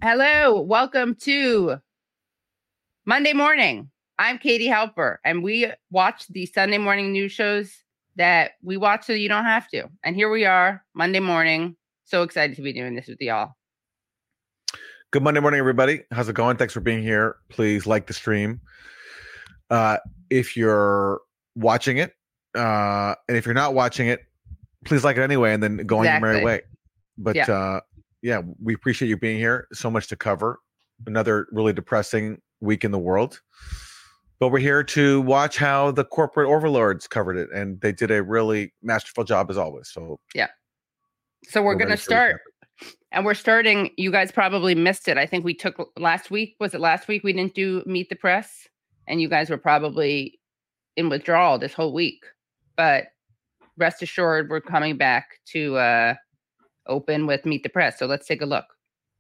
Hello, welcome to Monday Morning. I'm Katie Halper, and we watch the Sunday morning news shows that we watch so you don't have to. And here we are, Monday morning. So excited to be doing this with y'all. Good Monday morning, everybody. How's it going? Thanks for being here. Please like the stream. If you're watching it, and if you're not watching it, please like it anyway, and then go on your merry way. But yeah, we appreciate you being here. So much to cover. Another really depressing week in the world. But we're here to watch how the corporate overlords covered it, and they did a really masterful job as always. So yeah. So we're going to start. And we're starting, you guys probably missed it. I think we took last week. Was it last week we didn't do Meet the Press? And you guys were probably in withdrawal this whole week. But rest assured, we're coming back to open with Meet the Press. So let's take a look.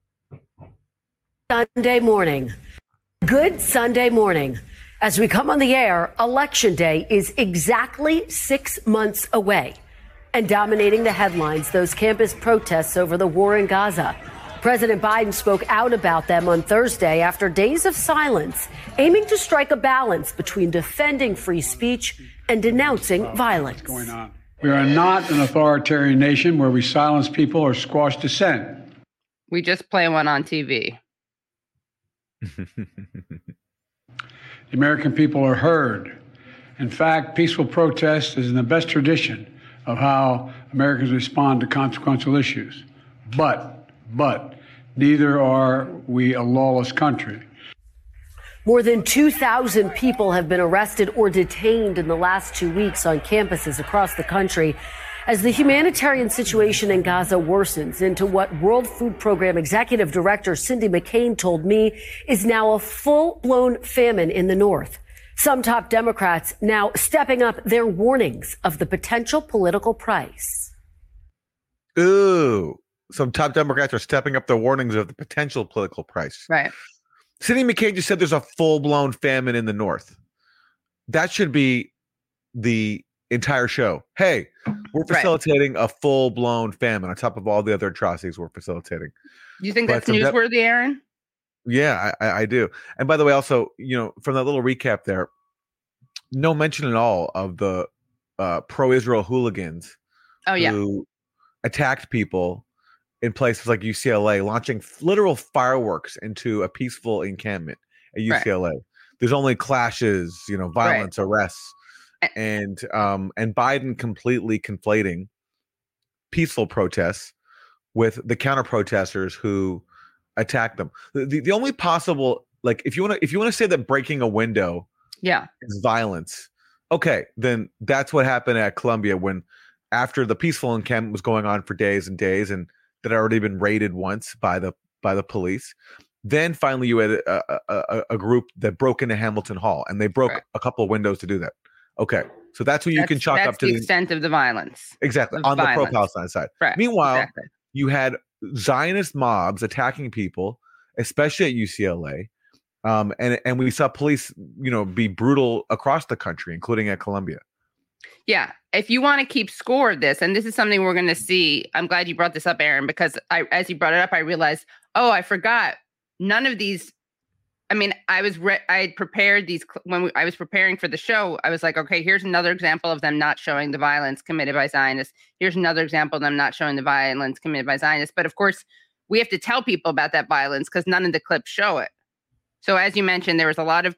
Sunday morning. Good Sunday morning. As we come on the air, Election Day is exactly 6 months away. And dominating the headlines, those campus protests over the war in Gaza. President Biden spoke out about them on Thursday after days of silence, aiming to strike a balance between defending free speech and denouncing violence. What's going on? We are not an authoritarian nation where we silence people or squash dissent. We just play one on TV. The American people are heard. In fact, peaceful protest is in the best tradition of how Americans respond to consequential issues. But neither are we a lawless country. More than 2,000 people have been arrested or detained in the last 2 weeks on campuses across the country as the humanitarian situation in Gaza worsens into what World Food Program Executive Director Cindy McCain told me is now a full-blown famine in the north. Some top Democrats now stepping up their warnings of the potential political price. Ooh, some top Democrats are stepping up their warnings of the potential political price. Right. Cindy McCain just said there's a full-blown famine in the north. That should be the entire show. Hey, we're facilitating a full-blown famine on top of all the other atrocities we're facilitating. You think that's newsworthy, Aaron? Yeah, I do. And by the way, also, from that little recap there, no mention at all of the pro-Israel hooligans who attacked people in places like UCLA, launching literal fireworks into a peaceful encampment at UCLA. Right. There's only clashes, violence, arrests, and Biden completely conflating peaceful protests with the counter-protesters who attack them. The only possible, like, if you want to say that breaking a window is violence, okay, then that's what happened at Columbia when after the peaceful encampment was going on for days and days and that had already been raided once by the police. Then finally you had a group that broke into Hamilton Hall and they broke a couple of windows to do that. Okay. So that's what you can chalk up to the extent of the violence. Exactly. On the pro-Palestine side. Right. Meanwhile, you had Zionist mobs attacking people, especially at UCLA, and we saw police, be brutal across the country, including at Columbia. Yeah, if you want to keep score of this, and this is something we're going to see. I'm glad you brought this up, Aaron, because as you brought it up, I realized, I forgot none of these. I mean, I had prepared these when I was preparing for the show. I was like, okay, here's another example of them not showing the violence committed by Zionists. Here's another example of them not showing the violence committed by Zionists. But of course, we have to tell people about that violence because none of the clips show it. So as you mentioned, there was a lot of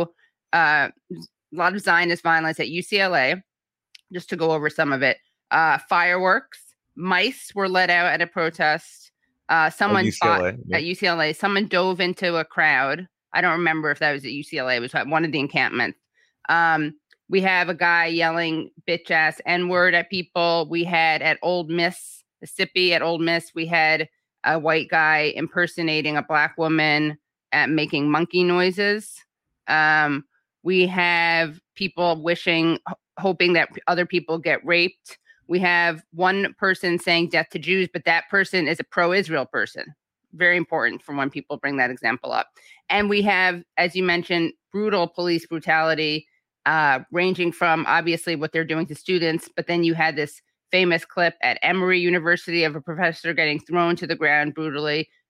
Zionist violence at UCLA. Just to go over some of it, fireworks, mice were let out at a protest. Someone fought at UCLA. Someone dove into a crowd. I don't remember if that was at UCLA. It was at one of the encampments. We have a guy yelling bitch ass N-word at people. We had at Ole Miss, Mississippi, we had a white guy impersonating a black woman at making monkey noises. We have people hoping that other people get raped. We have one person saying death to Jews, but that person is a pro-Israel person. Very important for when people bring that example up. And we have, as you mentioned, brutal police brutality, ranging from obviously what they're doing to students, but then you had this famous clip at Emory University of a professor getting thrown to the ground brutally.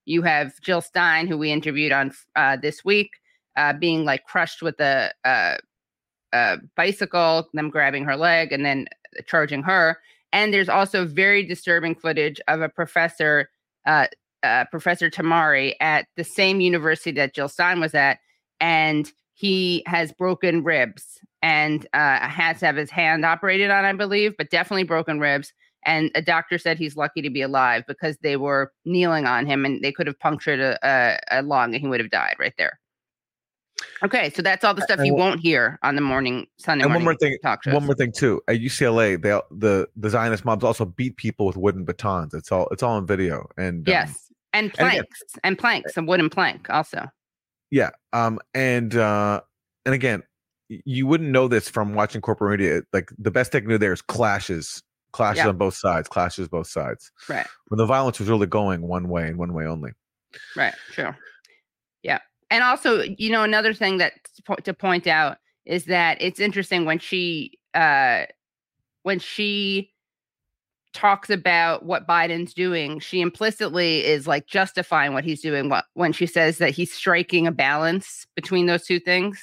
You have Jill Stein, who we interviewed on this week, being like crushed with a bicycle, them grabbing her leg and then charging her. And there's also very disturbing footage of a professor, Professor Tamari, at the same university that Jill Stein was at, and he has broken ribs and has to have his hand operated on, I believe, but definitely broken ribs. And a doctor said he's lucky to be alive because they were kneeling on him and they could have punctured a lung and he would have died right there. Okay, so that's all the stuff you won't hear on the Sunday morning talk shows. One more thing too. At UCLA, the Zionist mobs also beat people with wooden batons. It's all on video. And yes, and planks, a wooden plank also. Yeah, and again, you wouldn't know this from watching corporate media. Like the best they can do there is clashes on both sides, Right. When the violence was really going one way and one way only. Right. True. Yeah. And also, another thing that to point out is that it's interesting when she talks about what Biden's doing, she implicitly is like justifying what he's doing when she says that he's striking a balance between those two things,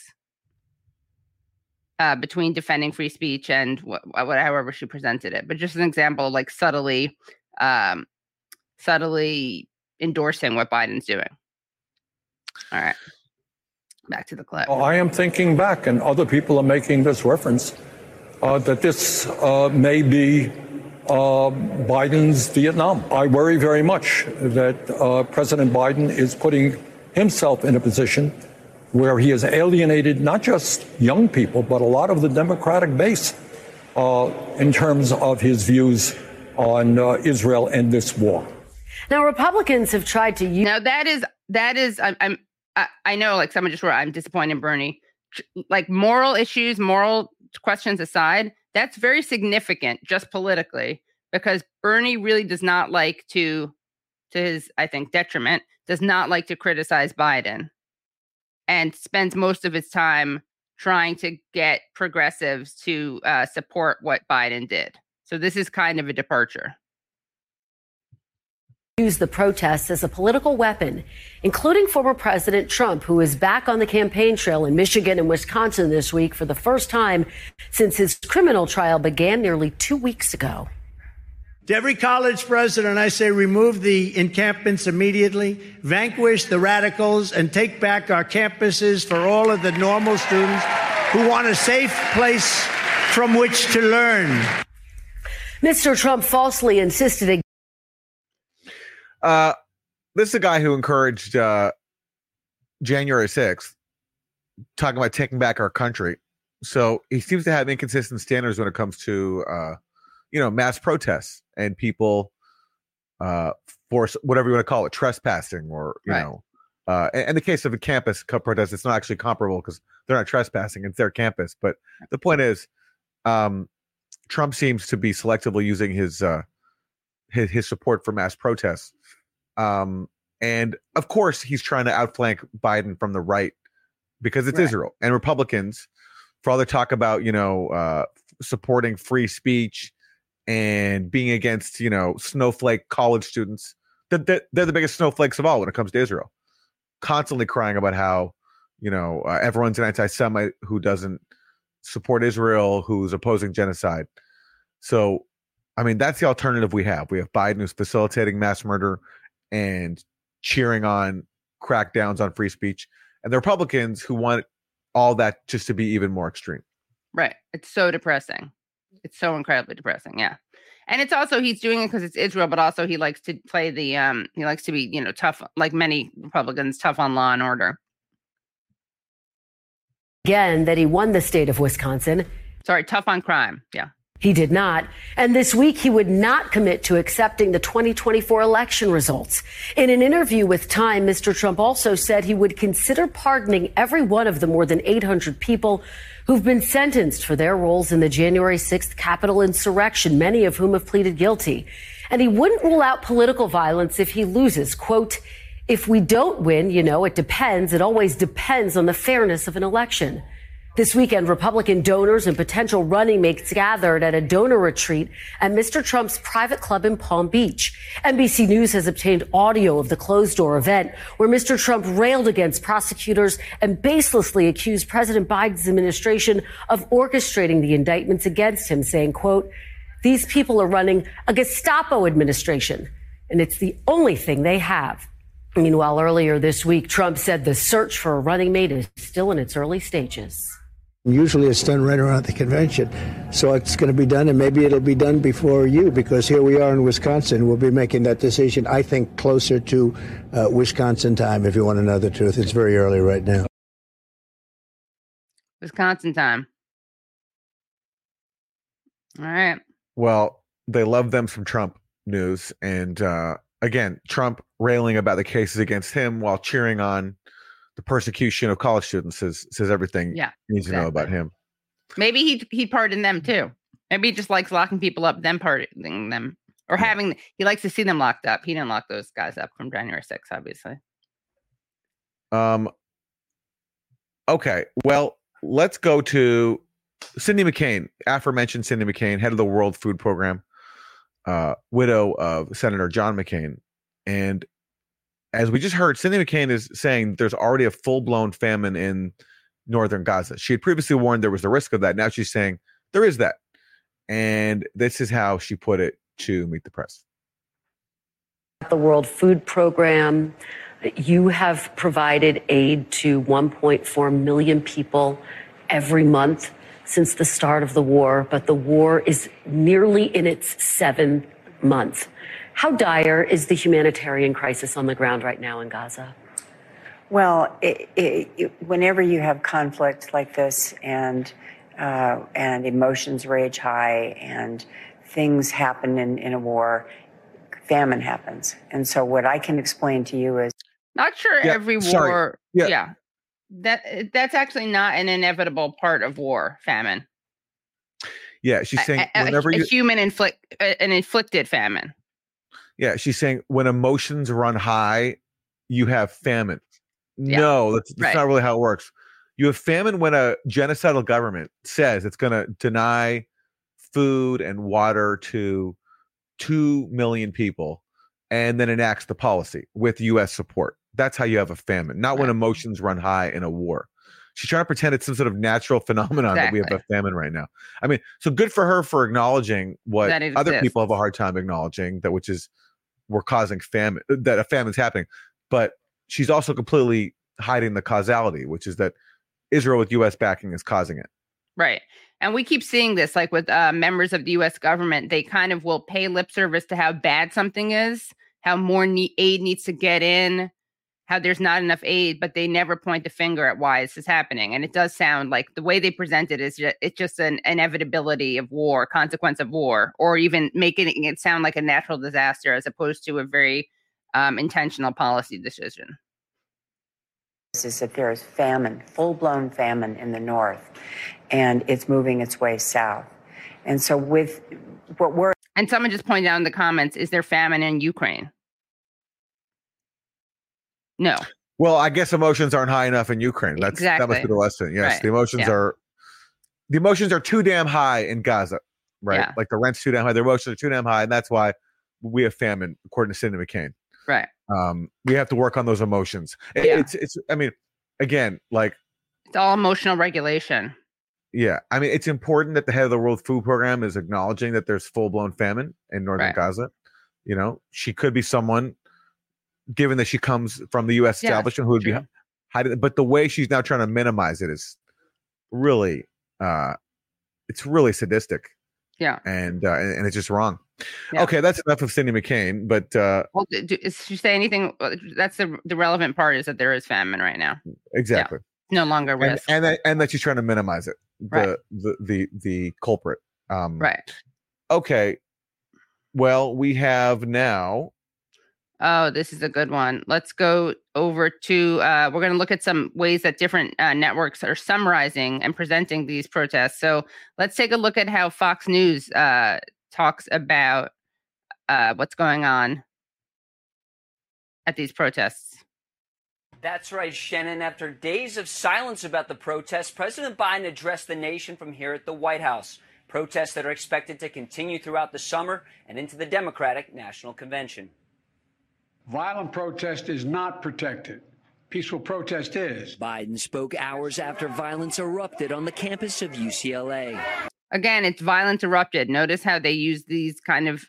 between defending free speech and however she presented it. But just an example, like subtly endorsing what Biden's doing. All right. Back to the clip. I am thinking back, and other people are making this reference, that this may be Biden's Vietnam. I worry very much that President Biden is putting himself in a position where he has alienated not just young people, but a lot of the Democratic base in terms of his views on Israel and this war. Now, Republicans have tried to use... Now, that is, I know, like someone just wrote, I'm disappointed in Bernie. Like moral issues, moral questions aside, that's very significant just politically, because Bernie really does not like to his, I think, detriment, does not like to criticize Biden and spends most of his time trying to get progressives to support what Biden did. So this is kind of a departure. Use the protests as a political weapon, including former President Trump, who is back on the campaign trail in Michigan and Wisconsin this week for the first time since his criminal trial began nearly 2 weeks ago. To every college president, I say remove the encampments immediately, vanquish the radicals, and take back our campuses for all of the normal students who want a safe place from which to learn. Mr. Trump falsely insisted. This is a guy who encouraged January 6th, talking about taking back our country. So he seems to have inconsistent standards when it comes to, mass protests and people force, whatever you want to call it, trespassing or, you know. In the case of a campus protest, it's not actually comparable because they're not trespassing, it's their campus. But the point is, Trump seems to be selectively using his support for mass protests. And of course, he's trying to outflank Biden from the right because it's Israel. And Republicans, for all their talk about, supporting free speech and being against, snowflake college students, they're the biggest snowflakes of all when it comes to Israel. Constantly crying about how, everyone's an anti-Semite who doesn't support Israel, who's opposing genocide. So, I mean, that's the alternative we have. We have Biden who's facilitating mass murder and cheering on crackdowns on free speech, and the Republicans who want all that just to be even more extreme. Right. It's so depressing. It's so incredibly depressing. Yeah. And it's also, he's doing it because it's Israel, but also he likes to play the, he likes to be, tough, like many Republicans, tough on law and order. Again, that he won the state of Wisconsin. Sorry, tough on crime. Yeah. He did not. And this week, he would not commit to accepting the 2024 election results. In an interview with Time, Mr. Trump also said he would consider pardoning every one of the more than 800 people who've been sentenced for their roles in the January 6th Capitol insurrection, many of whom have pleaded guilty. And he wouldn't rule out political violence if he loses. Quote, if we don't win, it depends. It always depends on the fairness of an election. This weekend, Republican donors and potential running mates gathered at a donor retreat at Mr. Trump's private club in Palm Beach. NBC News has obtained audio of the closed-door event where Mr. Trump railed against prosecutors and baselessly accused President Biden's administration of orchestrating the indictments against him, saying, quote, "These people are running a Gestapo administration, and it's the only thing they have." Meanwhile, earlier this week, Trump said the search for a running mate is still in its early stages. Usually it's done right around the convention. So it's going to be done, and maybe it'll be done before you, because here we are in Wisconsin. We'll be making that decision, I think, closer to Wisconsin time, if you want to know the truth. It's very early right now. Wisconsin time. All right. Well, they love them some Trump news. And again, Trump railing about the cases against him while cheering on the persecution of college students says everything you need to know about him. Maybe he'd pardon them too. Maybe he just likes locking people up, then pardoning them, or he likes to see them locked up. He didn't lock those guys up from January 6th, obviously. Okay, well, let's go to Cindy McCain, aforementioned Cindy McCain, head of the World Food Program, widow of Senator John McCain. And as we just heard, Cindy McCain is saying there's already a full-blown famine in northern Gaza. She had previously warned there was the risk of that. Now she's saying there is that. And this is how she put it to Meet the Press. The World Food Program, you have provided aid to 1.4 million people every month since the start of the war, but the war is nearly in its 7th month. How dire is the humanitarian crisis on the ground right now in Gaza? Well, whenever you have conflict like this and emotions rage high and things happen in a war, famine happens. And so what I can explain to you is... Not sure every war... Yeah. That's actually not an inevitable part of war, famine. Yeah, she's saying whenever an inflicted famine. Yeah, she's saying when emotions run high, you have famine. No, that's not really how it works. You have famine when a genocidal government says it's going to deny food and water to 2 million people and then enacts the policy with U.S. support. That's how you have a famine, not when emotions run high in a war. She's trying to pretend it's some sort of natural phenomenon that we have a famine right now. I mean, so good for her for acknowledging what other people have a hard time acknowledging, that which is we're causing famine, that a famine's happening. But she's also completely hiding the causality, which is that Israel with U.S. backing is causing it. Right. And we keep seeing this, like with members of the U.S. government, they kind of will pay lip service to how bad something is, how more aid needs to get in, how there's not enough aid, but they never point the finger at why this is happening. And it does sound like the way they present it is it's just an inevitability of war, consequence of war, or even making it sound like a natural disaster as opposed to a very intentional policy decision. Is that there is famine, full-blown famine in the north, and it's moving its way south. And so with what we're... And someone just pointed out in the comments, is there famine in Ukraine? No. Well, I guess emotions aren't high enough in Ukraine. That must be the lesson. Yes, the emotions are too damn high in Gaza, right? Yeah. Like the rent's too damn high, their emotions are too damn high, and that's why we have famine, according to Cindy McCain. Right. We have to work on those emotions. It's I mean, again, like it's all emotional regulation. Yeah. I mean, it's important that the head of the World Food Program is acknowledging that there's full-blown famine in northern Gaza. You know, she could be someone, given that she comes from the U.S. establishment, who would be hiding. But the way she's now trying to minimize it is really, it's really sadistic. Yeah. And it's just wrong. Yeah. Okay, that's enough of Cindy McCain. But well, does she say anything? That's the relevant part is that there is famine right now. Exactly. Yeah. No longer risk. And that she's trying to minimize it. The culprit. Right. Okay. Well, we have now. Oh, this is a good one. Let's go over to, we're going to look at some ways that different networks are summarizing and presenting these protests. So let's take a look at how Fox News talks about what's going on at these protests. That's right, Shannon. After days of silence about the protests, President Biden addressed the nation from here at the White House. Protests that are expected to continue throughout the summer and into the Democratic National Convention. Violent protest is not protected. Peaceful protest is. Biden spoke hours after violence erupted on the campus of UCLA. Again, it's violence erupted. Notice how they use these kind of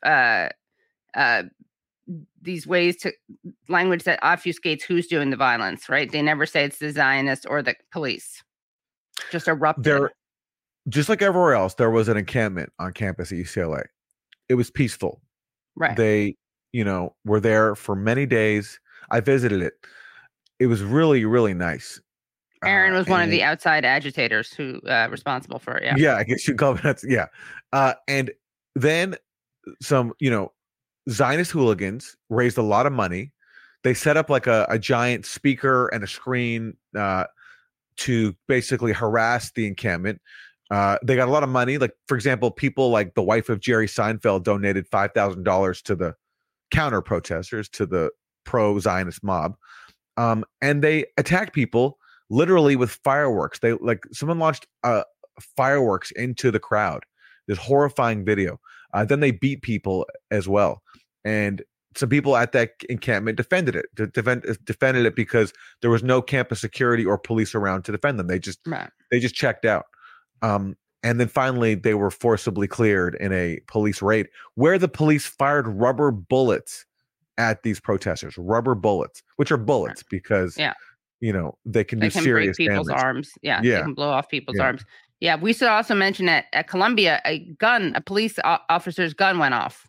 these ways to language that obfuscates who's doing the violence, right? They never say it's the Zionists or the police. Just erupted. Just like everywhere else, there was an encampment on campus at UCLA. It was peaceful. Right. They, were there for many days. I visited it. It was really, really nice. Aaron was one of the outside agitators who responsible for it. Yeah. Yeah, I guess you'd call it that. Yeah. And then some, Zionist hooligans raised a lot of money. They set up like a giant speaker and a screen to basically harass the encampment. They got a lot of money. Like, for example, people like the wife of Jerry Seinfeld donated $5,000 to the counter protesters, to the pro-Zionist mob. And they attacked people literally with fireworks. Someone launched fireworks into the crowd. This horrifying video. Then they beat people as well. And some people at that encampment defended it because there was no campus security or police around to defend them. They just checked out. And then finally, they were forcibly cleared in a police raid where the police fired rubber bullets at these protesters. Rubber bullets, which are bullets because, they can do serious break people's damage. Arms. Yeah, they can blow off people's arms. Yeah, we should also mention that at Columbia, a police officer's gun went off.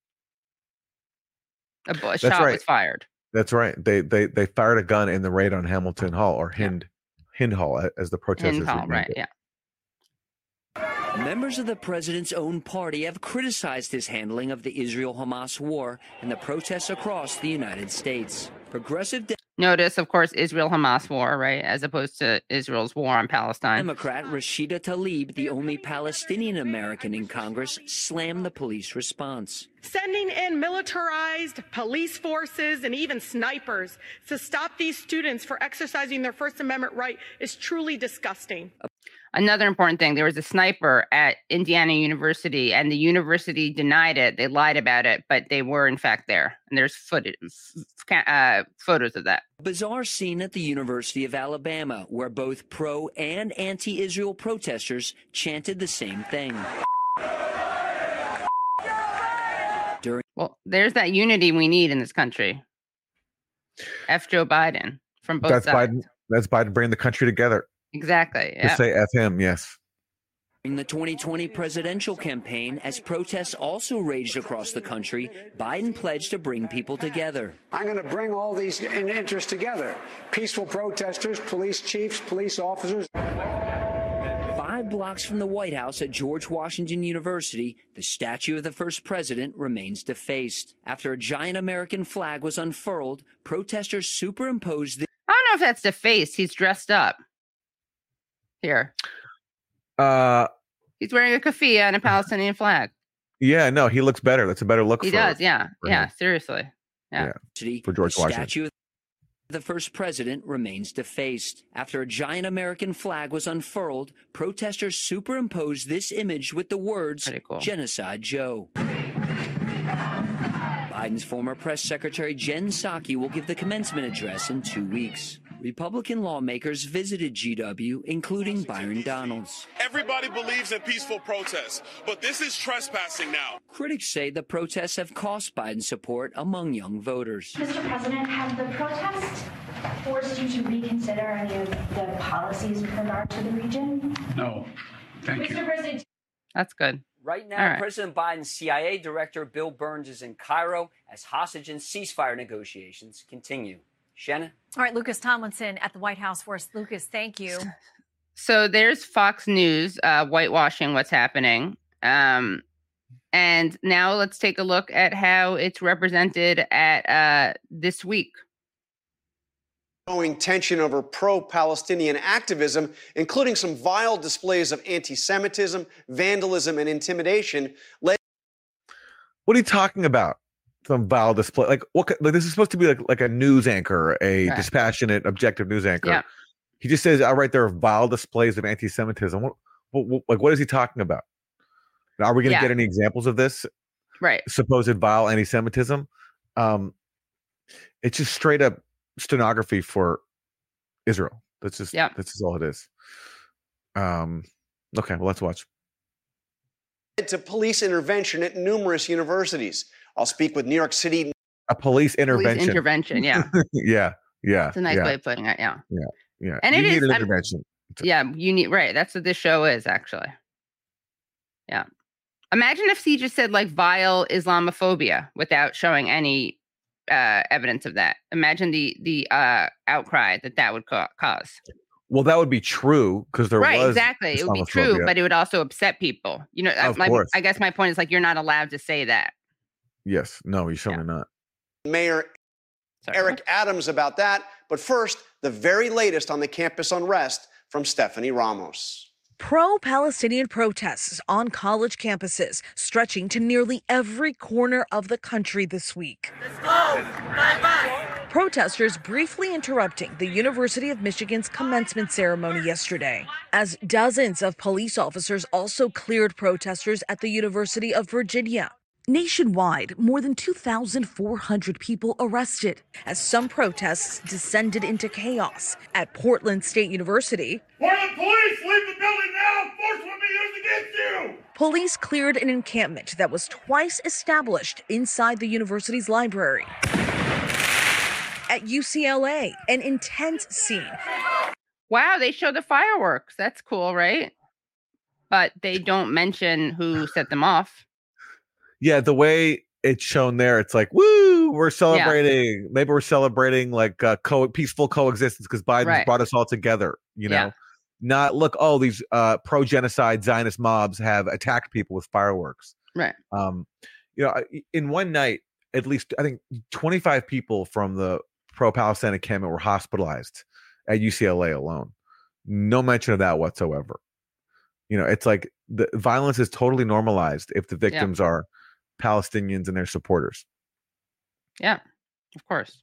A shot was fired. That's right. They fired a gun in the raid on Hamilton Hall, or Hind Hall, as the protesters. Hind Hall, right? Yeah. Members of the president's own party have criticized his handling of the Israel-Hamas war and the protests across the United States. Notice, of course, Israel-Hamas war, right, as opposed to Israel's war on Palestine. Democrat Rashida Tlaib, the only Palestinian American in Congress, slammed the police response. Sending in militarized police forces and even snipers to stop these students for exercising their First Amendment right is truly disgusting. Another important thing, there was a sniper at Indiana University, and the university denied it. They lied about it, but they were, in fact, there. And there's photos of that. Bizarre scene at the University of Alabama, where both pro- and anti-Israel protesters chanted the same thing. Well, there's that unity we need in this country. F. Joe Biden from both sides. That's Biden bringing the country together. Exactly. Yep. To say F him, yes. In the 2020 presidential campaign, as protests also raged across the country, Biden pledged to bring people together. I'm going to bring all these interests together. Peaceful protesters, police chiefs, police officers. 5 blocks from the White House at George Washington University, the statue of the first president remains defaced. After a giant American flag was unfurled, protesters superimposed the... I don't know if that's defaced. He's dressed up. Here. He's wearing a keffiyeh and a Palestinian flag. Yeah, no, he looks better. That's a better look. He does, yeah. Yeah, seriously. Yeah. For George Washington. The statue of the first president remains defaced. After a giant American flag was unfurled, protesters superimposed this image with the words, Genocide Joe. Biden's former press secretary Jen Psaki will give the commencement address in 2 weeks. Republican lawmakers visited GW, including Byron Donalds. Everybody believes in peaceful protests, but this is trespassing now. Critics say the protests have cost Biden support among young voters. Mr. President, have the protests forced you to reconsider any of the policies with regard to the region? No. Thank you. Mr. President. That's good. Right now, President Biden's CIA Director Bill Burns is in Cairo as hostage and ceasefire negotiations continue. Shannon? All right, Lucas Tomlinson at the White House for us. Lucas, thank you. So there's Fox News whitewashing what's happening. And now let's take a look at how it's represented at this week. Growing tension over pro-Palestinian activism, including some vile displays of anti-Semitism, vandalism, and intimidation. What are you talking about? some vile display. Like this is supposed to be like a news anchor, a dispassionate, objective news anchor. Yeah. He just says outright there are vile displays of anti-Semitism. What is he talking about? Are we going to get any examples of this? Right. Supposed vile anti-Semitism. It's just straight up stenography for Israel. That's just all it is. Okay, well, let's watch. To police intervention at numerous universities. I'll speak with New York City. A police intervention. Police intervention, yeah. yeah. It's a nice way of putting it, yeah. Yeah. And you it need is an intervention. You need, right. That's what this show is, actually. Yeah. Imagine if he just said like vile Islamophobia without showing any evidence of that. Imagine the outcry that would cause. Well, that would be true because there was exactly. It would be true, but it would also upset people. You know, I guess my point is like you're not allowed to say that. Yes. No, you're certainly not. Mayor Eric Adams about that. But first, the very latest on the campus unrest from Stephanie Ramos. Pro-Palestinian protests on college campuses stretching to nearly every corner of the country this week. Let's go! Bye-bye. Protesters briefly interrupting the University of Michigan's commencement ceremony yesterday, as dozens of police officers also cleared protesters at the University of Virginia. Nationwide, more than 2,400 people arrested as some protests descended into chaos. At Portland State University, "For the police, leave the building now! Force will be used against you!" Police cleared an encampment that was twice established inside the university's library. At UCLA, an intense scene. Wow, they show the fireworks. That's cool, right? But they don't mention who set them off. Yeah, the way it's shown there, it's like, woo, we're celebrating. Yeah. Maybe we're celebrating like peaceful coexistence because Biden's brought us all together, you know? Not, look, these pro-genocide Zionist mobs have attacked people with fireworks. Right. In one night, at least, I think 25 people from the pro-Palestine encampment were hospitalized at UCLA alone. No mention of that whatsoever. You know, it's like the violence is totally normalized if the victims are Palestinians and their supporters. Yeah, of course.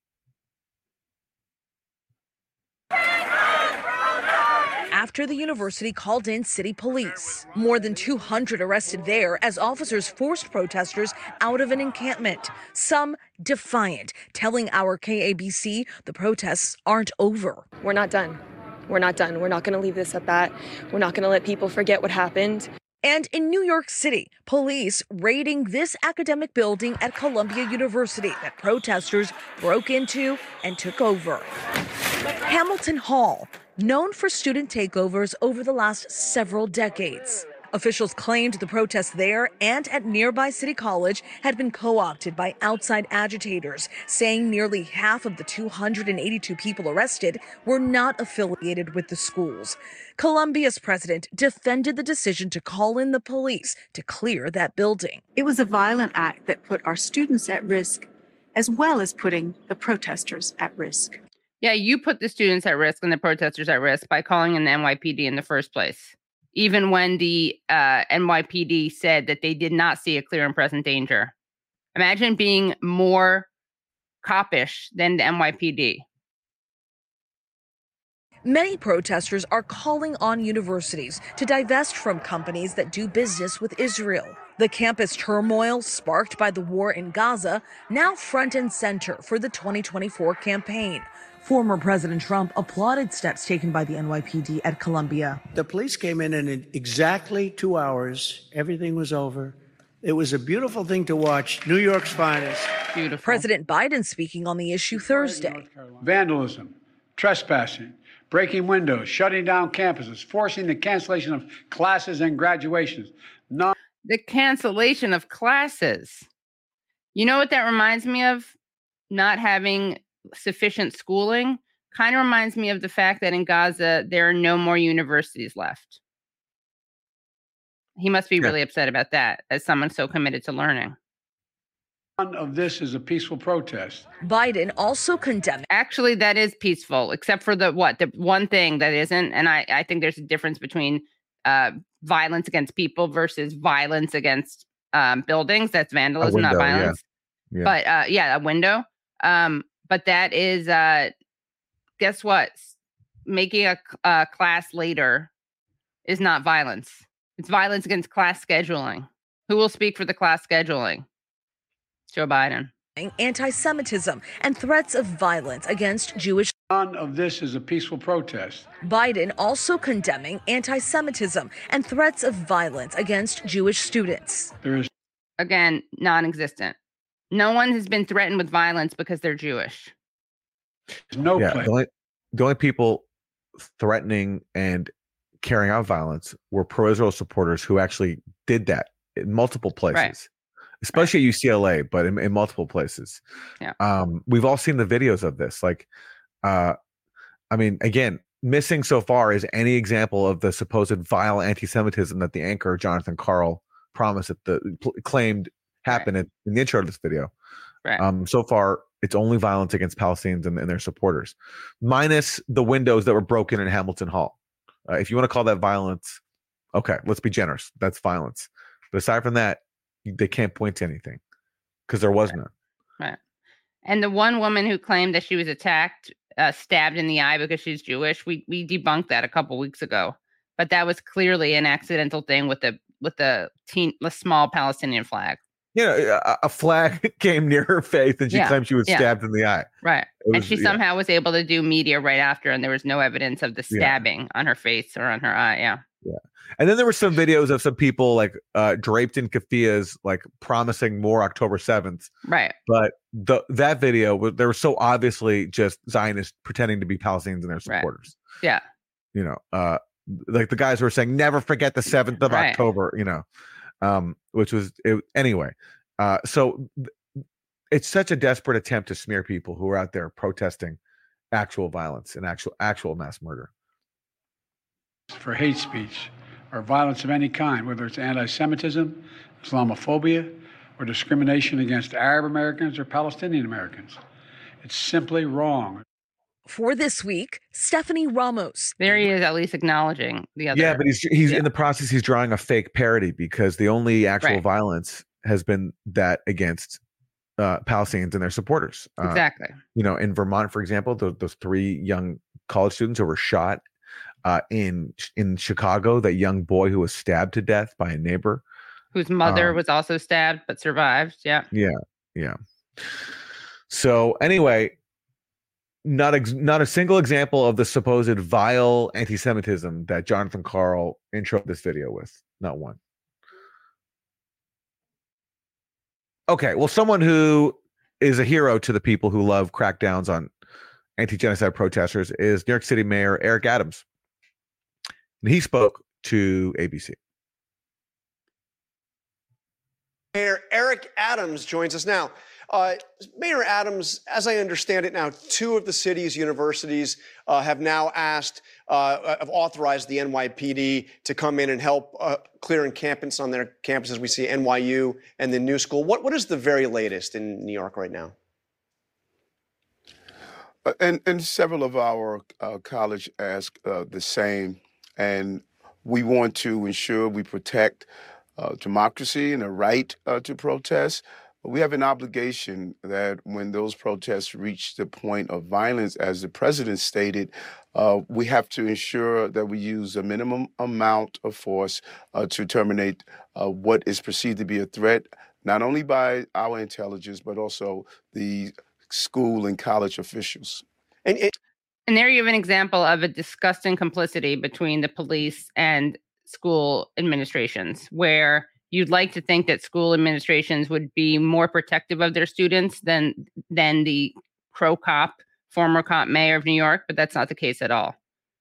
After the university called in city police, more than 200 arrested there as officers forced protesters out of an encampment, some defiant, telling our KABC the protests aren't over. We're not done. We're not done. We're not going to leave this at that. We're not going to let people forget what happened. And in New York City, police raiding this academic building at Columbia University that protesters broke into and took over. Hamilton Hall, known for student takeovers over the last several decades. Officials claimed the protests there and at nearby City College had been co-opted by outside agitators, saying nearly half of the 282 people arrested were not affiliated with the schools. Columbia's president defended the decision to call in the police to clear that building. It was a violent act that put our students at risk, as well as putting the protesters at risk. Yeah, you put the students at risk and the protesters at risk by calling in the NYPD in the first place. Even when the NYPD said that they did not see a clear and present danger. Imagine being more coppish than the NYPD. Many protesters are calling on universities to divest from companies that do business with Israel. The campus turmoil sparked by the war in Gaza, now front and center for the 2024 campaign. Former President Trump applauded steps taken by the NYPD at Columbia. The police came in exactly 2 hours. Everything was over. It was a beautiful thing to watch. New York's finest. Beautiful. President Biden speaking on the issue Thursday. Vandalism, trespassing, breaking windows, shutting down campuses, forcing the cancellation of classes and graduations. The cancellation of classes. You know what that reminds me of? Not having sufficient schooling. Kind of reminds me of the fact that in Gaza, there are no more universities left. He must be really upset about that as someone so committed to learning. None of this is a peaceful protest. Biden also condemned. Actually, that is peaceful, except for the one thing that isn't. And I think there's a difference between violence against people versus violence against buildings. That's vandalism, not violence. Yeah. But a window. But that is, guess what? Making a class later is not violence. It's violence against class scheduling. Who will speak for the class scheduling? Joe Biden. Anti-Semitism and threats of violence against Jewish. None of this is a peaceful protest. Biden also condemning anti-Semitism and threats of violence against Jewish students. There is, again, non-existent. No one has been threatened with violence because they're Jewish. No the only people threatening and carrying out violence were pro-Israel supporters who actually did that in multiple places. Right. Especially at UCLA, but in multiple places. Yeah. We've all seen the videos of this. Like, again, missing so far is any example of the supposed vile anti-Semitism that the anchor Jonathan Karl promised claimed happened in the intro of this video. Right. So far, it's only violence against Palestinians and their supporters, minus the windows that were broken in Hamilton Hall. If you want to call that violence, okay, let's be generous. That's violence. But aside from that, they can't point to anything because there was none. Right. And the one woman who claimed that she was attacked, stabbed in the eye because she's Jewish, we debunked that a couple weeks ago. But that was clearly an accidental thing with the small Palestinian flag. A flag came near her face and she claimed she was stabbed in the eye. Right. And she somehow was able to do media right after, and there was no evidence of the stabbing on her face or on her eye. Yeah. Yeah. And then there were some videos of some people like draped in keffiyehs, like promising more October 7th. Right. But that video, they were so obviously just Zionists pretending to be Palestinians and their supporters. Right. Yeah. Like the guys were saying, never forget the 7th of October, which was it, anyway. So it's such a desperate attempt to smear people who are out there protesting actual violence and actual mass murder. For hate speech or violence of any kind, whether it's anti-Semitism, Islamophobia, or discrimination against Arab Americans or Palestinian Americans. It's simply wrong. For this week, Stephanie Ramos. There he is, at least acknowledging the other. Yeah, but he's in the process. He's drawing a fake parody because the only actual violence has been that against Palestinians and their supporters. Exactly. In Vermont, for example, those 3 young college students who were shot. In Chicago, that young boy who was stabbed to death by a neighbor, whose mother was also stabbed but survived. Yeah. So anyway, not a single example of the supposed vile anti-Semitism that Jonathan Karl introed this video with. Not one. Okay, well, someone who is a hero to the people who love crackdowns on anti-genocide protesters is New York City Mayor Eric Adams. And he spoke to ABC. Mayor Eric Adams joins us now. Mayor Adams, as I understand it now, 2 of the city's universities have now have authorized the NYPD to come in and help clearing campus on their campuses. We see NYU and the New School. What is the very latest in New York right now? And several of our college ask the same. And we want to ensure we protect democracy and the right to protest. But we have an obligation that when those protests reach the point of violence, as the president stated, we have to ensure that we use a minimum amount of force to terminate what is perceived to be a threat, not only by our intelligence, but also the school and college officials. And there you have an example of a disgusting complicity between the police and school administrations, where you'd like to think that school administrations would be more protective of their students than the former cop mayor of New York, but that's not the case at all.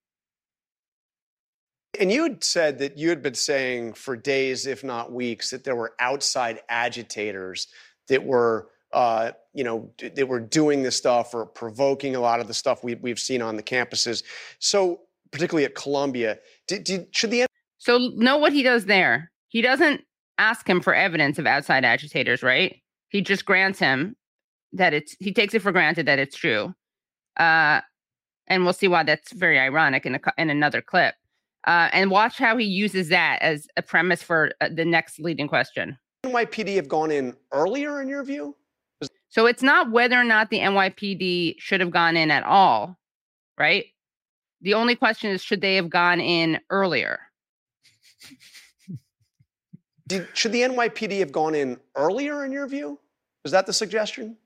And you had said that you had been saying for days, if not weeks, that there were outside agitators that were they were doing this stuff or provoking a lot of the stuff we've seen on the campuses. So particularly at Columbia, So know what he does there. He doesn't ask him for evidence of outside agitators, right? He just grants him he takes it for granted that it's true. And we'll see why that's very ironic in another clip. And watch how he uses that as a premise for the next leading question. NYPD have gone in earlier in your view? So it's not whether or not the NYPD should have gone in at all, right? The only question is, should they have gone in earlier? Should the NYPD have gone in earlier, in your view? Is that the suggestion?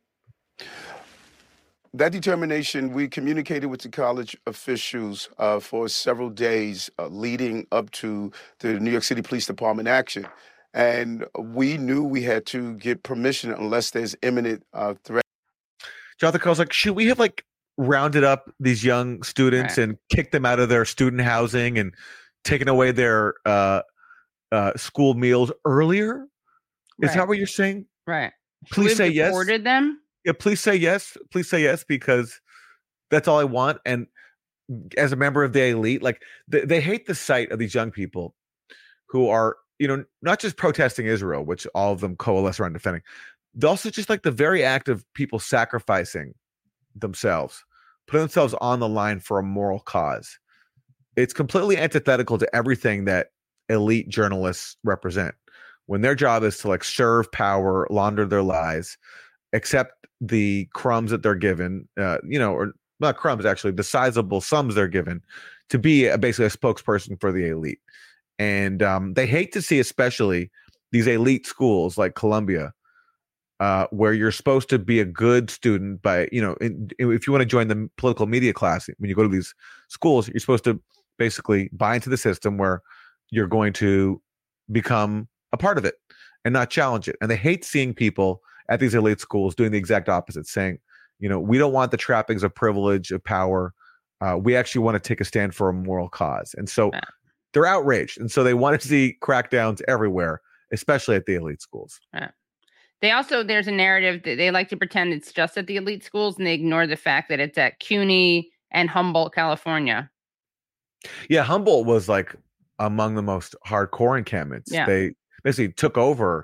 That determination, we communicated with the college officials for several days leading up to the New York City Police Department action. And we knew we had to get permission unless there's imminent threat. Jonathan Cole's like, should we have rounded up these young students and kicked them out of their student housing and taken away their school meals earlier? Is that what you're saying? Right. Please say yes. Deported them? Yeah, please say yes. Please say yes, because that's all I want. And as a member of the elite, they hate the sight of these young people who are, not just protesting Israel, which all of them coalesce around defending. They're also just the very act of people sacrificing themselves, putting themselves on the line for a moral cause. It's completely antithetical to everything that elite journalists represent, when their job is to serve power, launder their lies, accept the crumbs that they're given, or not crumbs, actually, the sizable sums they're given to be basically a spokesperson for the elite. And they hate to see, especially these elite schools like Columbia, where you're supposed to be a good student by, if you want to join the political media class, when you go to these schools, you're supposed to basically buy into the system where you're going to become a part of it and not challenge it. And they hate seeing people at these elite schools doing the exact opposite, saying, we don't want the trappings of privilege, of power. We actually want to take a stand for a moral cause. And so they're outraged. And so they want to see crackdowns everywhere, especially at the elite schools. They also, there's a narrative that they like to pretend it's just at the elite schools, and they ignore the fact that it's at CUNY and Humboldt, California. Yeah, Humboldt was among the most hardcore encampments. Yeah. They basically took over.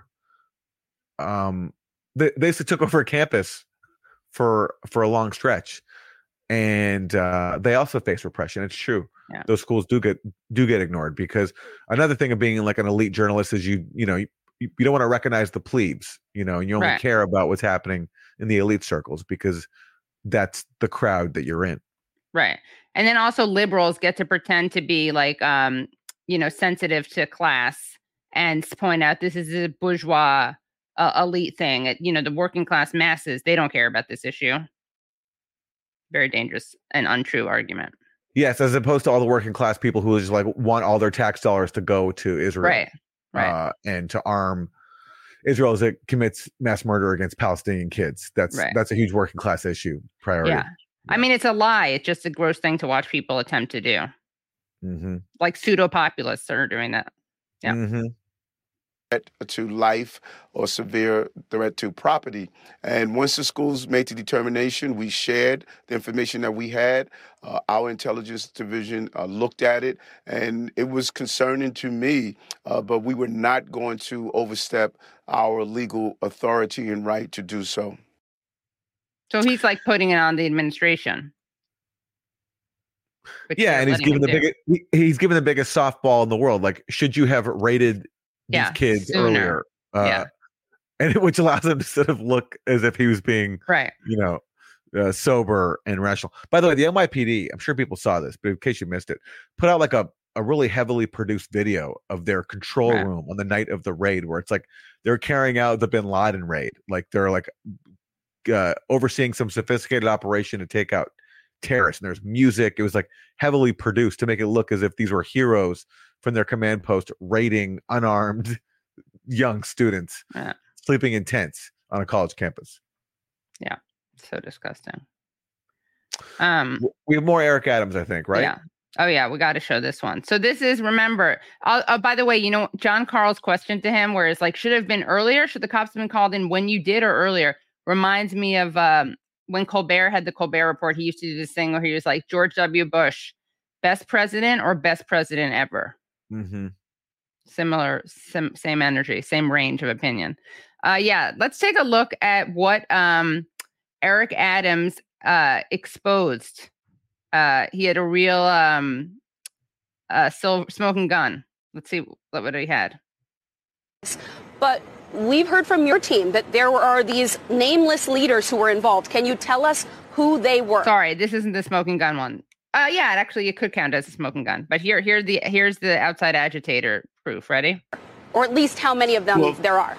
They basically took over a campus for a long stretch, and they also face repression. It's true. Yeah. Those schools do get ignored, because another thing of being an elite journalist is you don't want to recognize the plebes. You only care about what's happening in the elite circles, because that's the crowd that you're in. Right. And then also liberals get to pretend to be sensitive to class and point out this is a bourgeois elite thing. The working class masses, they don't care about this issue. Very dangerous and untrue argument. Yes, as opposed to all the working class people who just want all their tax dollars to go to Israel, right, and to arm Israel as it commits mass murder against Palestinian kids. That's a huge working class issue priority. Yeah. I mean, it's a lie. It's just a gross thing to watch people attempt to do. Mm-hmm. Pseudo populists are doing that. Yeah. Mm-hmm. Threat to life or severe threat to property. And once the schools made the determination, we shared the information that we had. Our intelligence division looked at it, and it was concerning to me, but we were not going to overstep our legal authority and right to do so. So he's putting it on the administration. Yeah, and he's given the biggest softball in the world. Should you have rated these kids sooner. earlier? And which allows him to sort of look as if he was being sober and rational. By the way, the NYPD, I'm sure people saw this, but in case you missed it, put out a really heavily produced video of their control room on the night of the raid, where it's they're carrying out the Bin Laden raid. They're overseeing some sophisticated operation to take out terrorists, and there's music. It was heavily produced to make it look as if these were heroes from their command post raiding unarmed young students sleeping in tents on a college campus. Yeah, so disgusting. We have more Eric Adams, I think, right? Yeah. Oh yeah, we got to show this one. So this is, remember, by the way, John Carl's question to him, where it's should have been earlier, should the cops have been called in when you did or earlier, reminds me of when Colbert had the Colbert Report. He used to do this thing where he was George W. Bush, best president or best president ever. Mm-hmm. Similar, same energy, same range of opinion. Let's take a look at what Eric Adams exposed. He had a real smoking gun. Let's see what he had. But we've heard from your team that there are these nameless leaders who were involved. Can you tell us who they were? Sorry, this isn't the smoking gun one. Yeah, it could count as a smoking gun. But here's the outside agitator proof. Ready? Or at least how many of them there are.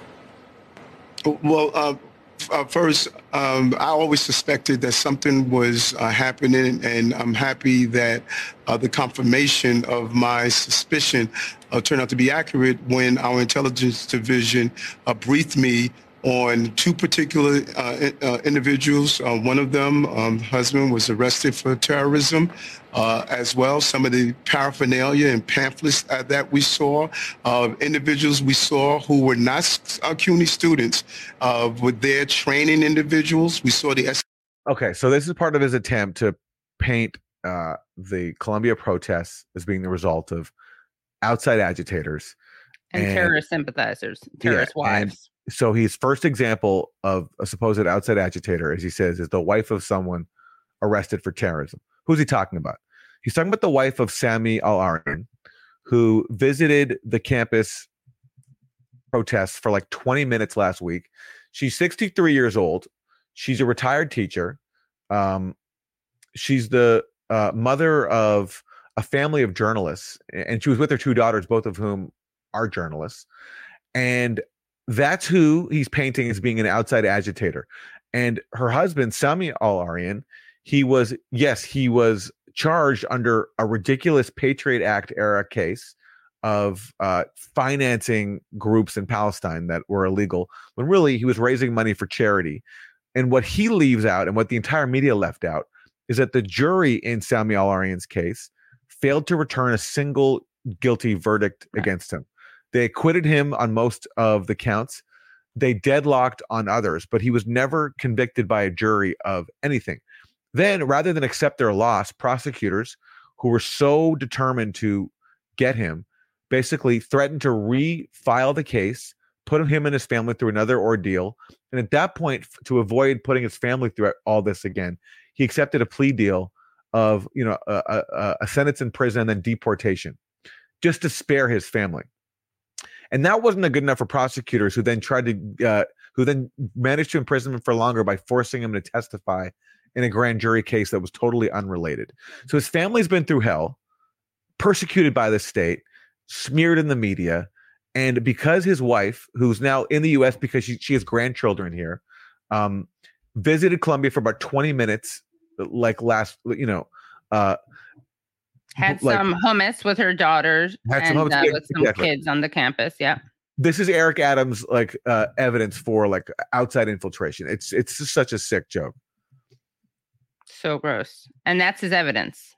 Well, first, I always suspected that something was happening, and I'm happy that the confirmation of my suspicion turned out to be accurate when our intelligence division briefed me on two particular individuals. One of them, husband, was arrested for terrorism as well. Some of the paraphernalia and pamphlets that we saw, individuals we saw who were not CUNY students, were there training individuals. We saw the... Okay, so this is part of his attempt to paint the Columbia protests as being the result of outside agitators. And terrorist sympathizers, terrorist wives. So his first example of a supposed outside agitator, as he says, is the wife of someone arrested for terrorism. Who's he talking about? He's talking about the wife of Sami al-Arian, who visited the campus protests for like 20 minutes last week. She's 63 years old. She's a retired teacher. She's the mother of a family of journalists, and she was with her two daughters, both of whom are journalists. And that's who he's painting as being an outside agitator. And her husband, Sami al-Arian, he was charged under a ridiculous Patriot Act era case of financing groups in Palestine that were illegal, when really he was raising money for charity. And what he leaves out, and what the entire media left out, is that the jury in Sami al-Arian's case failed to return a single guilty verdict against him. They acquitted him on most of the counts. They deadlocked on others, but he was never convicted by a jury of anything. Then, rather than accept their loss, prosecutors who were so determined to get him basically threatened to refile the case, put him and his family through another ordeal. And at that point, to avoid putting his family through all this again, he accepted a plea deal of a sentence in prison and then deportation, just to spare his family. And that wasn't good enough for prosecutors, who then managed to imprison him for longer by forcing him to testify in a grand jury case that was totally unrelated. So his family's been through hell, persecuted by the state, smeared in the media. And because his wife, who's now in the U.S. because she has grandchildren here, visited Columbia for about 20 minutes, like had some hummus with her daughters and with some kids on the campus. Yeah. This is Eric Adams, evidence for outside infiltration. It's just such a sick joke. So gross. And that's his evidence.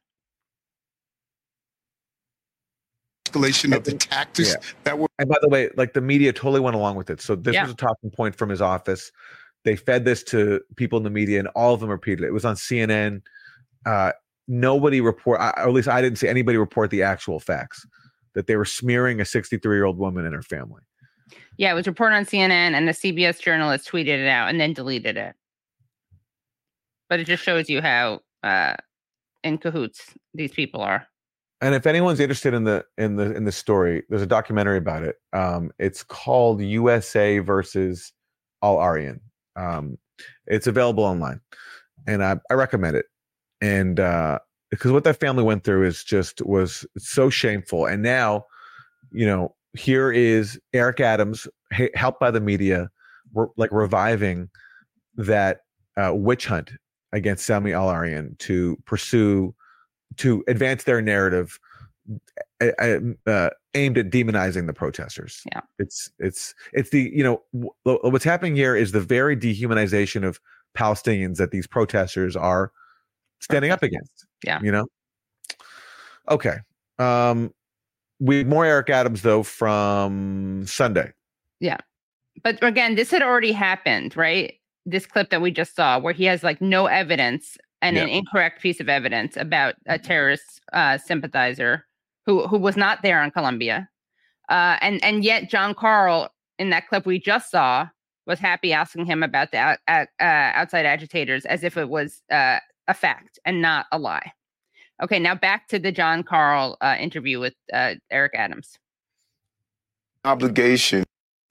Escalation of the tactics that were. And by the way, the media totally went along with it. So this was a talking point from his office. They fed this to people in the media, and all of them repeated it. It was on CNN. Nobody report, or at least I didn't see anybody report the actual facts, that they were smearing a 63-year-old woman and her family. Yeah, it was reported on CNN, and the CBS journalist tweeted it out and then deleted it. But it just shows you how in cahoots these people are. And if anyone's interested in the story, there's a documentary about it. It's called USA versus al-Arian. It's available online, and I recommend it. And because what that family went through was so shameful. And now, here is Eric Adams, helped by the media, reviving that witch hunt against Sami al-Arian to advance their narrative aimed at demonizing the protesters. Yeah, it's the what's happening here is the very dehumanization of Palestinians that these protesters are standing up against. Yeah. Okay. We have more Eric Adams though from Sunday. Yeah. But again, this had already happened, right? This clip that we just saw, where he has no evidence and an incorrect piece of evidence about a terrorist sympathizer who was not there on Columbia. And yet John Karl, in that clip we just saw, was happy asking him about the outside agitators as if it was a fact and not a lie. Okay, now back to the John Karl interview with Eric Adams. Obligation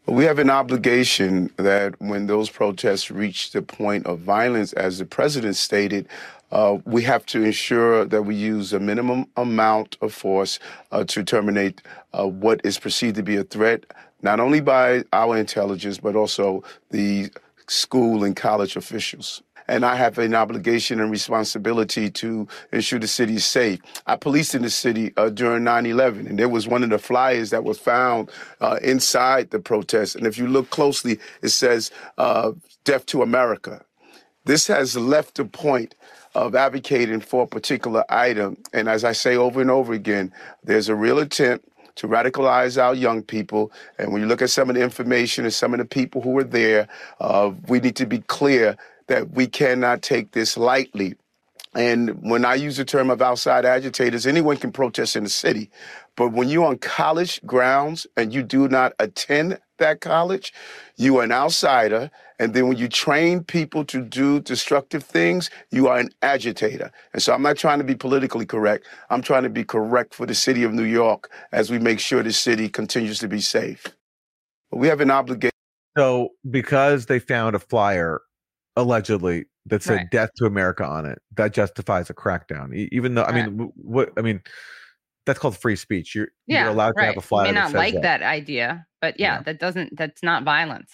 We have an obligation that when those protests reach the point of violence, as the president stated, we have to ensure that we use a minimum amount of force to terminate what is perceived to be a threat, not only by our intelligence, but also the school and college officials. And I have an obligation and responsibility to ensure the city is safe. I policed in the city during 9/11, and there was one of the flyers that was found inside the protest. And if you look closely, it says, "Death to America." This has left the point of advocating for a particular item. And as I say over and over again, there's a real attempt to radicalize our young people. And when you look at some of the information and some of the people who were there, we need to be clear that we cannot take this lightly. And when I use the term of outside agitators, anyone can protest in the city. But when you're on college grounds and you do not attend that college, you are an outsider. And then when you train people to do destructive things, you are an agitator. And so I'm not trying to be politically correct. I'm trying to be correct for the city of New York as we make sure the city continues to be safe. But we have an obligation. So because they found a flyer, allegedly, that said Right. "Death to America" on it, that justifies a crackdown. Even though, I mean, that's called free speech. You're allowed to have a flyer. You may that not says like that idea, but Yeah. that's not violence.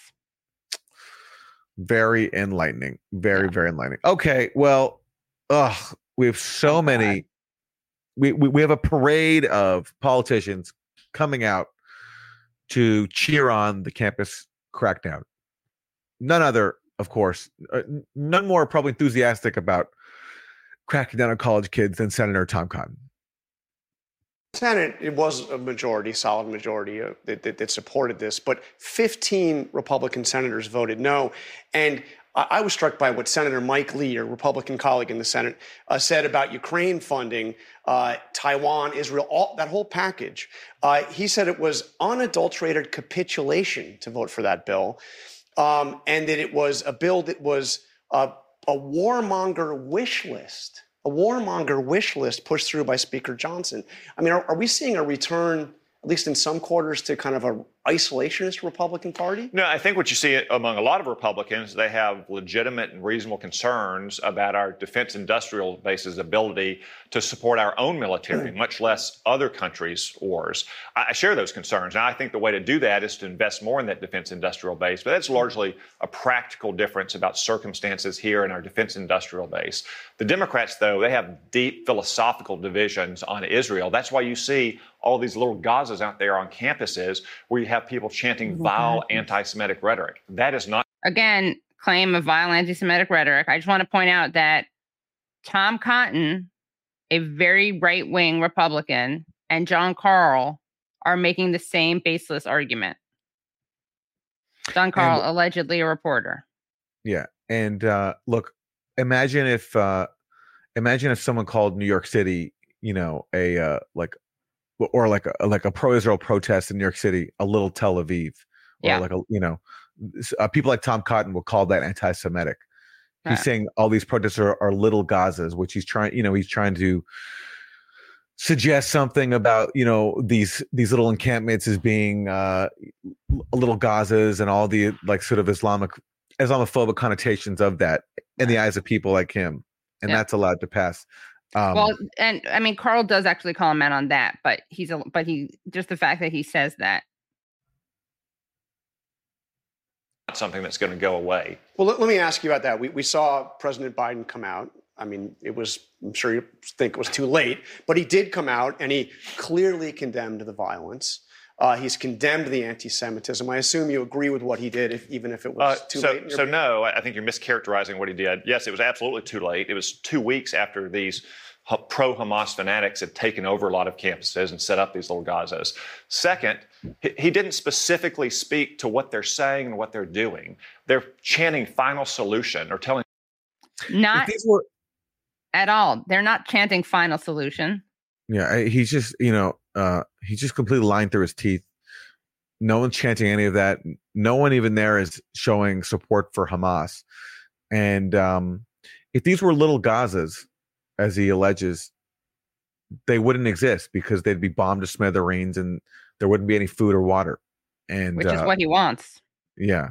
Very enlightening. Very enlightening. Okay, well, we have so many. We have a parade of politicians coming out to cheer on the campus crackdown. None other, of course, none more probably enthusiastic about cracking down on college kids than Senator Tom Cotton. Senate, it was a majority, solid majority that supported this, but 15 Republican senators voted no. And I was struck by what Senator Mike Lee, your Republican colleague in the Senate, said about Ukraine funding, Taiwan, Israel, that whole package. He said it was unadulterated capitulation to vote for that bill, and that it was a bill that was a warmonger wish list. A warmonger wish list pushed through by Speaker Johnson. I mean, are we seeing a return, at least in some quarters, to kind of a isolationist Republican Party? No, I think what you see among a lot of Republicans, they have legitimate and reasonable concerns about our defense industrial base's ability to support our own military, much less other countries' wars. I share those concerns. Now, I think the way to do that is to invest more in that defense industrial base, but that's largely a practical difference about circumstances here in our defense industrial base. The Democrats, though, they have deep philosophical divisions on Israel. That's why you see all these little Gazas out there on campuses where you have people chanting vile anti-Semitic rhetoric. That is not. Again, claim of vile anti-Semitic rhetoric. I just want to point out that Tom Cotton, a very right-wing Republican, and John Karl are making the same baseless argument. John Karl, allegedly a reporter. Yeah. And look, imagine if someone called New York City, a pro-Israel protest in New York City, a little Tel Aviv, or people like Tom Cotton will call that anti-Semitic. He's saying all these protests are little Gazas, which he's trying to suggest something about, these little encampments as being little Gazas and all the sort of Islamophobic connotations of that in the eyes of people like him. And that's allowed to pass. And I mean, Karl does actually call him out on that, but just the fact that he says that. Not something that's going to go away. Well, let me ask you about that. We saw President Biden come out. I mean, I'm sure you think it was too late, but he did come out and he clearly condemned the violence. He's condemned the anti-Semitism. I assume you agree with what he did, even if it was too late. So no, I think you're mischaracterizing what he did. Yes, it was absolutely too late. It was 2 weeks after these pro-Hamas fanatics had taken over a lot of campuses and set up these little Gazas. Second, he didn't specifically speak to what they're saying and what they're doing. They're chanting final solution or telling. Not at all. They're not chanting final solution. Yeah, he's just, he's just completely lying through his teeth. No one's chanting any of that. No one even there is showing support for Hamas. And if these were little Gazas, as he alleges, they wouldn't exist because they'd be bombed to smithereens and there wouldn't be any food or water. and which is what he wants. Yeah.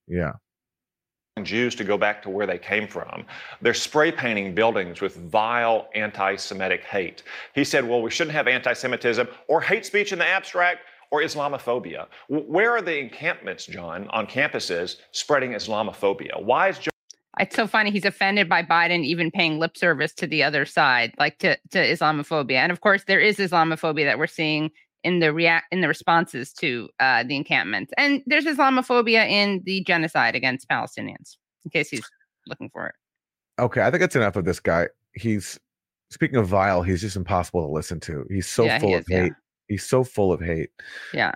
Jews to go back to where they came from. They're spray painting buildings with vile anti-Semitic hate. He said, well, we shouldn't have anti-Semitism or hate speech in the abstract or Islamophobia. Where are the encampments, John, on campuses spreading Islamophobia? Why is It's so funny. He's offended by Biden even paying lip service to the other side, like to Islamophobia. And of course, there is Islamophobia that we're seeing in the responses to the encampments. And there's Islamophobia in the genocide against Palestinians, in case he's looking for it. Okay, I think that's enough of this guy. He's, speaking of vile, he's just impossible to listen to. He's so full of hate. He's so full of hate. Yeah.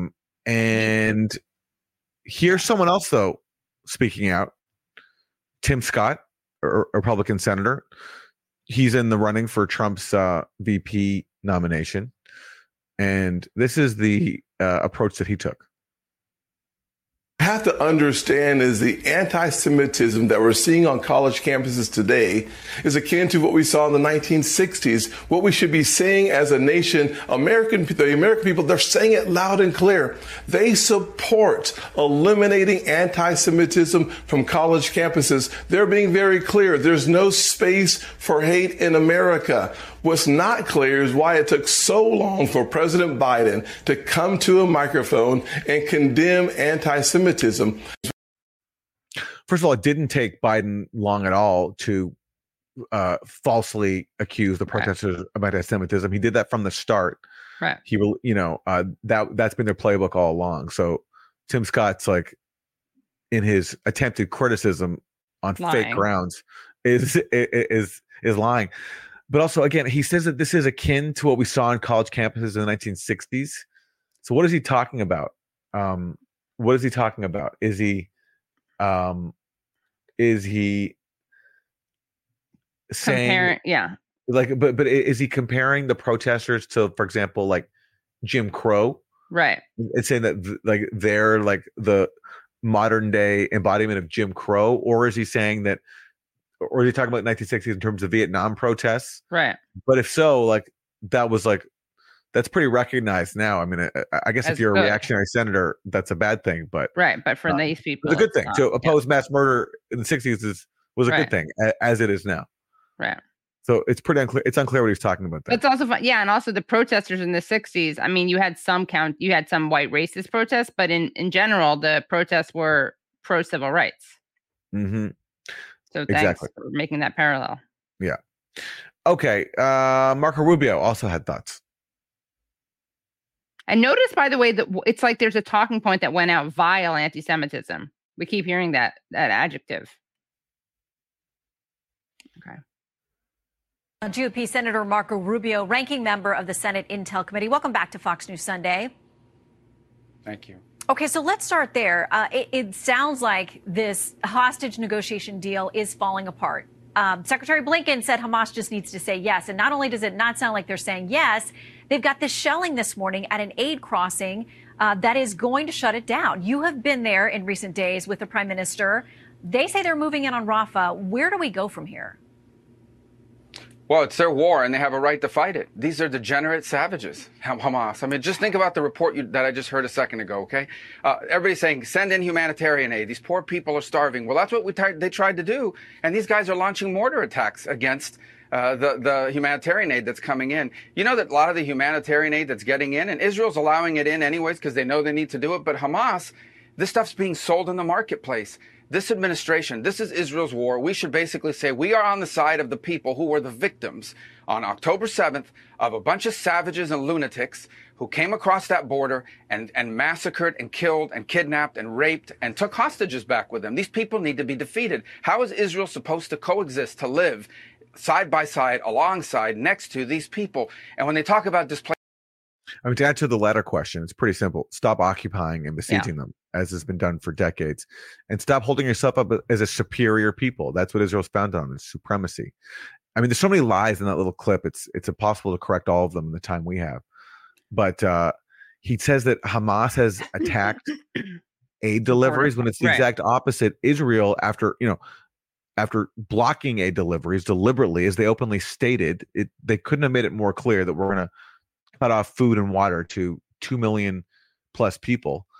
And here's someone else, though, speaking out. Tim Scott, a Republican senator. He's in the running for Trump's VP nomination. And this is the approach that he took. Have to understand is the anti-Semitism that we're seeing on college campuses today is akin to what we saw in the 1960s. What we should be saying as a nation, the American people, they're saying it loud and clear. They support eliminating anti-Semitism from college campuses. They're being very clear. There's no space for hate in America. What's not clear is why it took so long for President Biden to come to a microphone and condemn anti-Semitism. First of all, it didn't take Biden long at all to falsely accuse the protesters of anti-Semitism. He did that from the start. Right. He will, that's been their playbook all along. So Tim Scott's like in his attempted criticism on fake grounds is lying. But also, again, he says that this is akin to what we saw on college campuses in the 1960s. So what is he talking about? What is he talking about? Is he saying, like, but is he comparing the protesters to, for example, like Jim Crow? Right. It's saying that like they're like the modern day embodiment of Jim Crow, or is he saying that? Or are you talking about 1960s in terms of Vietnam protests? Right. But if so, like that was like, that's pretty recognized now. I mean, I guess if you're a reactionary senator, that's a bad thing. But right. But for these people, it's a good thing to oppose mass murder in the 60s was a good thing, as it is now. Right. So it's pretty unclear. It's unclear what he's talking about. It's also fun. Yeah, and also the protesters in the 60s. I mean, you had some white racist protests, but in general, the protests were pro civil rights. Mm-hmm. So thanks for making that parallel. Yeah. Okay. Marco Rubio also had thoughts. And notice, by the way, that it's like there's a talking point that went out: vile anti-Semitism. We keep hearing that adjective. Okay. GOP Senator Marco Rubio, ranking member of the Senate Intel Committee. Welcome back to Fox News Sunday. Thank you. Okay, so let's start there. It sounds like this hostage negotiation deal is falling apart. Secretary Blinken said Hamas just needs to say yes. And not only does it not sound like they're saying yes, they've got this shelling this morning at an aid crossing that is going to shut it down. You have been there in recent days with the prime minister. They say they're moving in on Rafah. Where do we go from here? Well, it's their war, and they have a right to fight it. These are degenerate savages, Hamas. I mean, just think about the report that I just heard a second ago, okay? Everybody's saying, send in humanitarian aid. These poor people are starving. Well, that's what they tried to do, and these guys are launching mortar attacks against the humanitarian aid that's coming in. You know that a lot of the humanitarian aid that's getting in, and Israel's allowing it in anyways because they know they need to do it, but Hamas, this stuff's being sold in the marketplace. This administration, this is Israel's war. We should basically say we are on the side of the people who were the victims on October 7th of a bunch of savages and lunatics who came across that border and massacred and killed and kidnapped and raped and took hostages back with them. These people need to be defeated. How is Israel supposed to coexist, to live side by side, alongside, next to these people? And when they talk about displacement, I mean, to answer the latter question, it's pretty simple. Stop occupying and besieging them, as has been done for decades, and stop holding yourself up as a superior people. That's what Israel's founded on, is supremacy. I mean, there's so many lies in that little clip. It's impossible to correct all of them in the time we have. But he says that Hamas has attacked aid deliveries when it's the exact opposite. Israel, after blocking aid deliveries deliberately, as they openly stated, they couldn't have made it more clear that we're going to cut off food and water to 2 million plus people.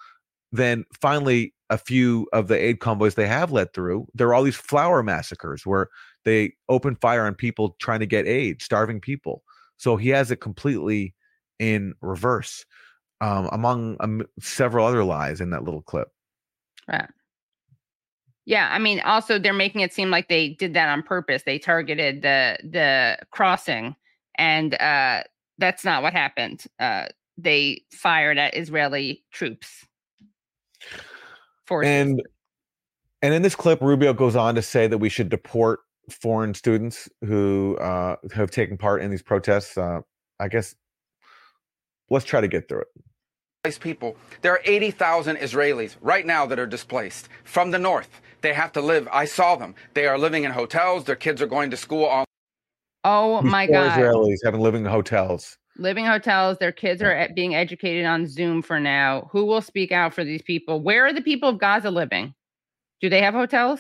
then finally a few of the aid convoys they have led through, there are all these flower massacres where they open fire on people trying to get aid, starving people. So he has it completely in reverse, among several other lies in that little clip. Right. Yeah, I mean, also they're making it seem like they did that on purpose. They targeted the crossing, and that's not what happened. They fired at Israeli troops. And in this clip, Rubio goes on to say that we should deport foreign students who have taken part in these protests. I guess let's try to get through it. People. There are 80,000 Israelis right now that are displaced from the north. They have to live. I saw them. They are living in hotels. Their kids are going to school. Oh my God. Israelis have been living in hotels. Living in hotels. Their kids are being educated on Zoom for now. Who will speak out for these people? Where are the people of Gaza living? Do they have hotels?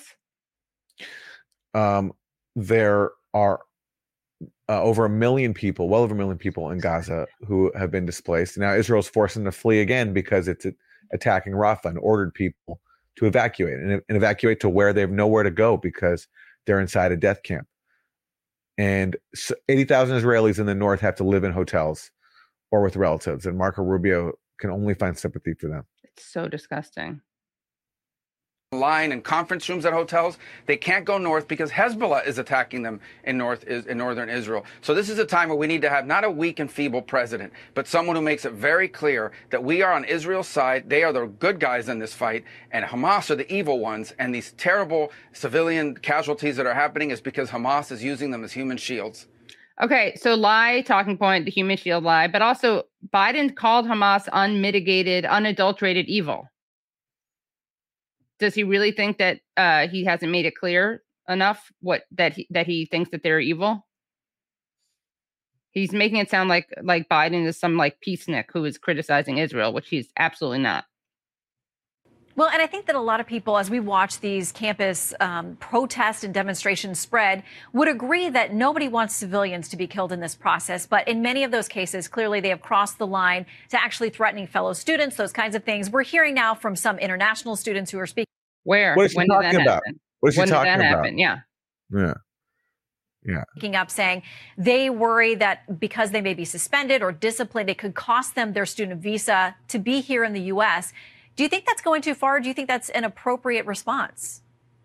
There are over 1 million people, well over 1 million people in Gaza who have been displaced. Now Israel's forcing them to flee again because it's attacking Rafah and ordered people to evacuate and evacuate to where they have nowhere to go because they're inside a death camp. And 80,000 Israelis in the north have to live in hotels or with relatives, and Marco Rubio can only find sympathy for them. It's so disgusting. Line in conference rooms at hotels. They can't go north because Hezbollah is attacking them in northern Israel. So this is a time where we need to have not a weak and feeble president, but someone who makes it very clear that we are on Israel's side. They are the good guys in this fight, and Hamas are the evil ones. And these terrible civilian casualties that are happening is because Hamas is using them as human shields. Okay, so lie, talking point, the human shield lie, but also Biden called Hamas unmitigated, unadulterated evil. Does he really think that he hasn't made it clear enough that he thinks that they're evil? He's making it sound like Biden is some like peacenik who is criticizing Israel, which he's absolutely not. Well, and I think that a lot of people, as we watch these campus protests and demonstrations spread, would agree that nobody wants civilians to be killed in this process. But in many of those cases, clearly they have crossed the line to actually threatening fellow students, those kinds of things. We're hearing now from some international students who are speaking. Where? What is she talking about? What is she talking about? Yeah. Picking up saying they worry that because they may be suspended or disciplined, it could cost them their student visa to be here in the U.S. Do you think that's going too far? Or do you think that's an appropriate response?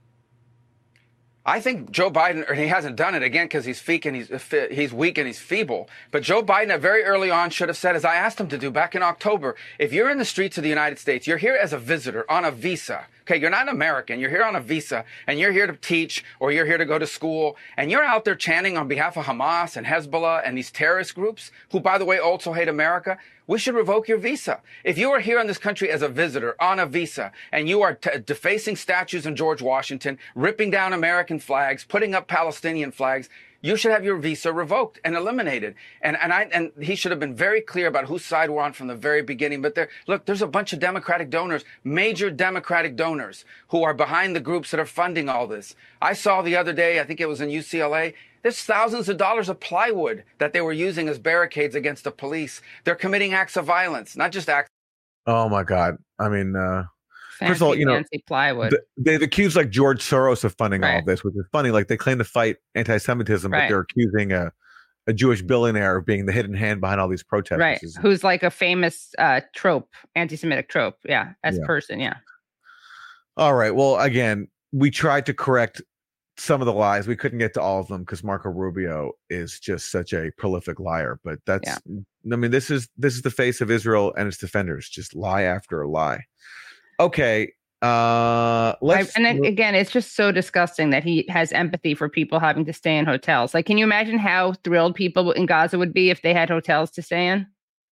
I think Joe Biden, or he hasn't done it again because he's weak and he's feeble. But Joe Biden, very early on, should have said, as I asked him to do back in October, if you're in the streets of the United States, you're here as a visitor on a visa. Okay, you're not an American. You're here on a visa, and you're here to teach, or you're here to go to school, and you're out there chanting on behalf of Hamas and Hezbollah and these terrorist groups, who, by the way, also hate America. We should revoke your visa. If you are here in this country as a visitor on a visa, and you are defacing statues of George Washington, ripping down American flags, putting up Palestinian flags, you should have your visa revoked and eliminated. And he should have been very clear about whose side we're on from the very beginning. But there's a bunch of Democratic donors, major Democratic donors, who are behind the groups that are funding all this. I saw the other day, I think it was in UCLA, there's thousands of dollars of plywood that they were using as barricades against the police. They're committing acts of violence, not just acts. Oh my God. I mean, first of all, plywood. They've accused like George Soros of funding all of this, which is funny. Like they claim to fight anti-Semitism, but they're accusing a Jewish billionaire of being the hidden hand behind all these protests. Right. Who's like a famous trope, anti-Semitic trope. Yeah. As a person. Yeah. All right. Well, again, we tried to correct some of the lies. We couldn't get to all of them because Marco Rubio is just such a prolific liar. But I mean, this is the face of Israel and its defenders. Just lie after a lie. Okay. Again, it's just so disgusting that he has empathy for people having to stay in hotels. Like, can you imagine how thrilled people in Gaza would be if they had hotels to stay in?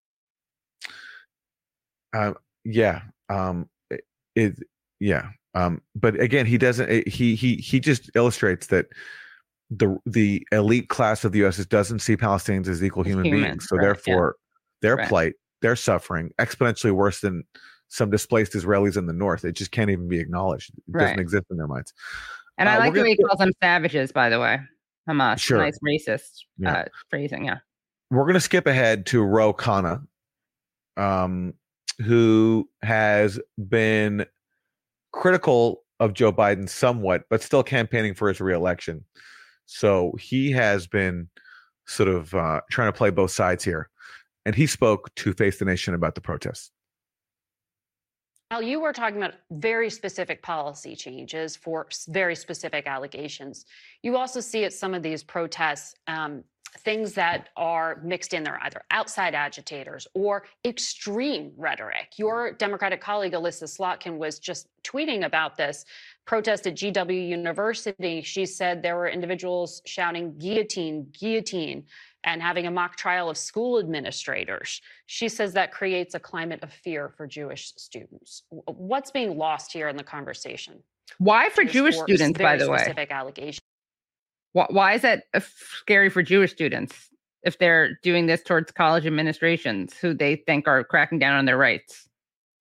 But again, he doesn't. He just illustrates that the elite class of the U.S. doesn't see Palestinians as equal human beings. So therefore, their plight, their suffering, exponentially worse than some displaced Israelis in the north. It just can't even be acknowledged. It doesn't exist in their minds. And I like the way he calls them savages, by the way. Hamas. Sure. Nice racist phrasing. Yeah. We're going to skip ahead to Ro Khanna. who has been critical of Joe Biden somewhat, but still campaigning for his reelection. So he has been sort of trying to play both sides here. And he spoke to Face the Nation about the protests. Well, you were talking about very specific policy changes for very specific allegations. You also see at some of these protests things that are mixed in there, either outside agitators or extreme rhetoric. Your Democratic colleague, Alyssa Slotkin, was just tweeting about this protest at GW University. She said there were individuals shouting guillotine, guillotine, and having a mock trial of school administrators. She says that creates a climate of fear for Jewish students. What's being lost here in the conversation? Why for Jewish students, by the way? Specific allegations. Why is that scary for Jewish students if they're doing this towards college administrations who they think are cracking down on their rights?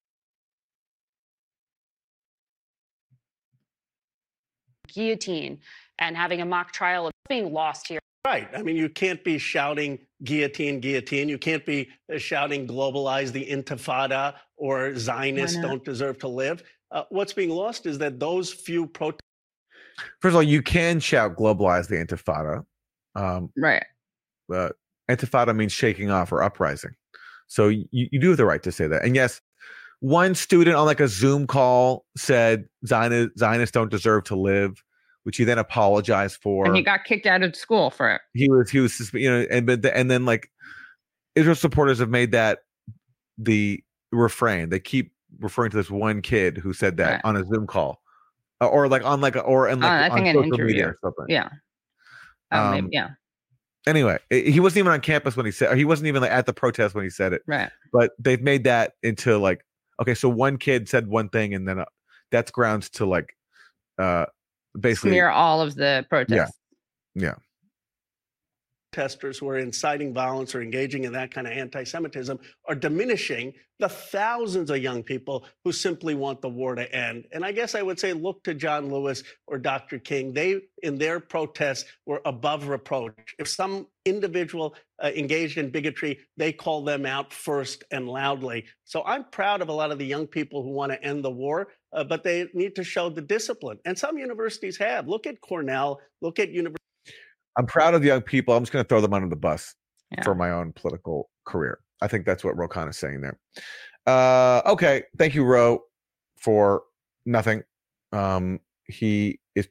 Guillotine and having a mock trial of being lost here. Right. I mean, you can't be shouting guillotine, guillotine. You can't be shouting globalize the Intifada or Zionists don't deserve to live. What's being lost is that those few protests. First of all, you can shout globalize the Intifada. Right. Intifada means shaking off or uprising. So you do have the right to say that. And yes, one student on like a Zoom call said Zionists don't deserve to live, which he then apologized for. And he got kicked out of school for it. He was, and then like Israel supporters have made that the refrain. They keep referring to this one kid who said that on a Zoom call. Or on social media or something. Yeah. Yeah. Anyway, he wasn't even on campus when he said, or he wasn't even at the protest when he said it. Right. But they've made that into like, okay, so one kid said one thing, and then that's grounds to like, basically smear all of the protests. Yeah. Protesters who are inciting violence or engaging in that kind of anti-Semitism are diminishing the thousands of young people who simply want the war to end. And I guess I would say, look to John Lewis or Dr. King. They, in their protests, were above reproach. If some individual engaged in bigotry, they call them out first and loudly. So I'm proud of a lot of the young people who want to end the war, but they need to show the discipline. And some universities have. Look at Cornell, look at universities. I'm proud of the young people. I'm just going to throw them under the bus for my own political career. I think that's what Ro Khan is saying there. Okay. Thank you, Ro, for nothing. He is,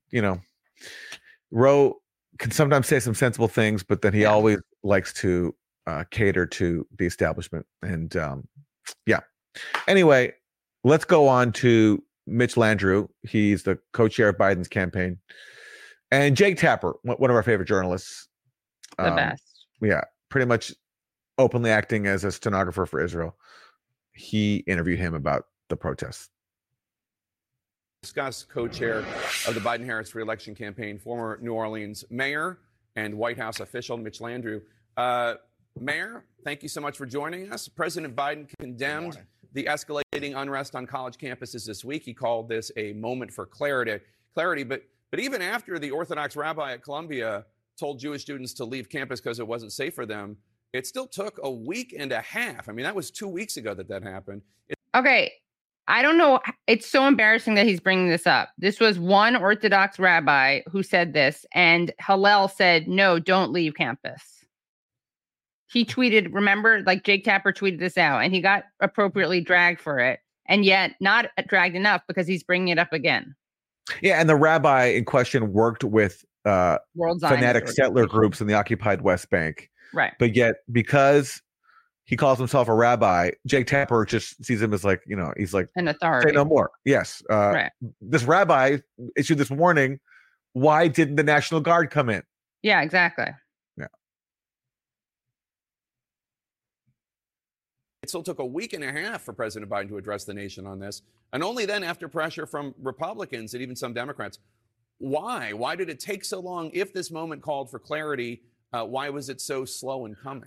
Ro can sometimes say some sensible things, but then he always likes to cater to the establishment. And anyway, let's go on to Mitch Landrieu. He's the co-chair of Biden's campaign. And Jake Tapper, one of our favorite journalists. The best. Yeah, pretty much openly acting as a stenographer for Israel. He interviewed him about the protests. Discuss co-chair of the Biden-Harris re-election campaign, former New Orleans mayor and White House official Mitch Landrieu. Mayor, thank you so much for joining us. President Biden condemned the escalating unrest on college campuses this week. He called this a moment for clarity. But even after the Orthodox rabbi at Columbia told Jewish students to leave campus because it wasn't safe for them, it still took a week and a half. I mean, that was 2 weeks ago that happened. Okay. I don't know. It's so embarrassing that he's bringing this up. This was one Orthodox rabbi who said this, and Hillel said, no, don't leave campus. He tweeted, remember, like Jake Tapper tweeted this out, and he got appropriately dragged for it, and yet not dragged enough because he's bringing it up again. Yeah, and the rabbi in question worked with fanatic settler groups in the occupied West Bank. Right. But yet, because he calls himself a rabbi, Jake Tapper just sees him as like, he's like an authority. Say no more. Yes. Right. This rabbi issued this warning. Why didn't the National Guard come in? Yeah, exactly. Yeah. It still took a week and a half for President Biden to address the nation on this. And only then after pressure from Republicans and even some Democrats. Why? Why did it take so long? If this moment called for clarity, why was it so slow in coming?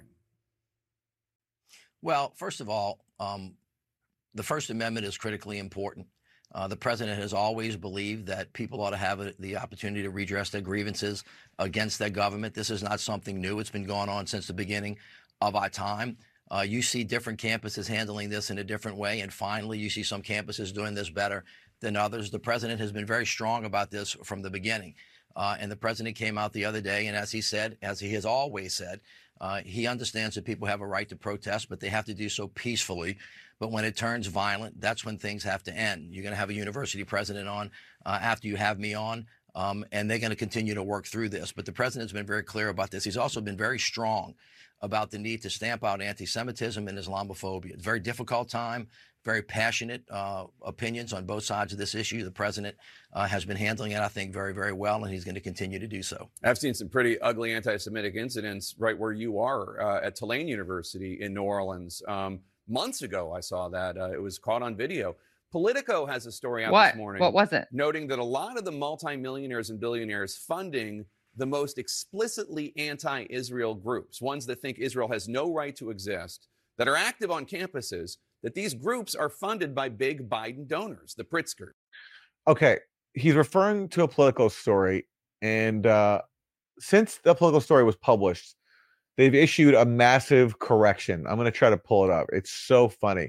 Well, first of all, the First Amendment is critically important. The president has always believed that people ought to have the opportunity to redress their grievances against their government. This is not something new. It's been going on since the beginning of our time. You see different campuses handling this in a different way. And finally, you see some campuses doing this better than others. The president has been very strong about this from the beginning. And the president came out the other day, and as he said, as he has always said, he understands that people have a right to protest, but they have to do so peacefully. But when it turns violent, that's when things have to end. You're going to have a university president on after you have me on, and they're going to continue to work through this. But the president's been very clear about this. He's also been very strong about the need to stamp out anti-Semitism and Islamophobia. It's a very difficult time, very passionate opinions on both sides of this issue. The president has been handling it, I think, very, very well, and he's going to continue to do so. I've seen some pretty ugly anti-Semitic incidents right where you are at Tulane University in New Orleans. Months ago, I saw that. It was caught on video. Politico has a story out this morning. What was it? Noting that a lot of the multimillionaires and billionaires funding the most explicitly anti-Israel groups, ones that think Israel has no right to exist, that are active on campuses, that these groups are funded by big Biden donors, the Pritzker. Okay, he's referring to a Politico story, and since the Politico story was published, they've issued a massive correction. I'm going to try to pull it up. It's so funny.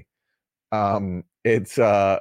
It's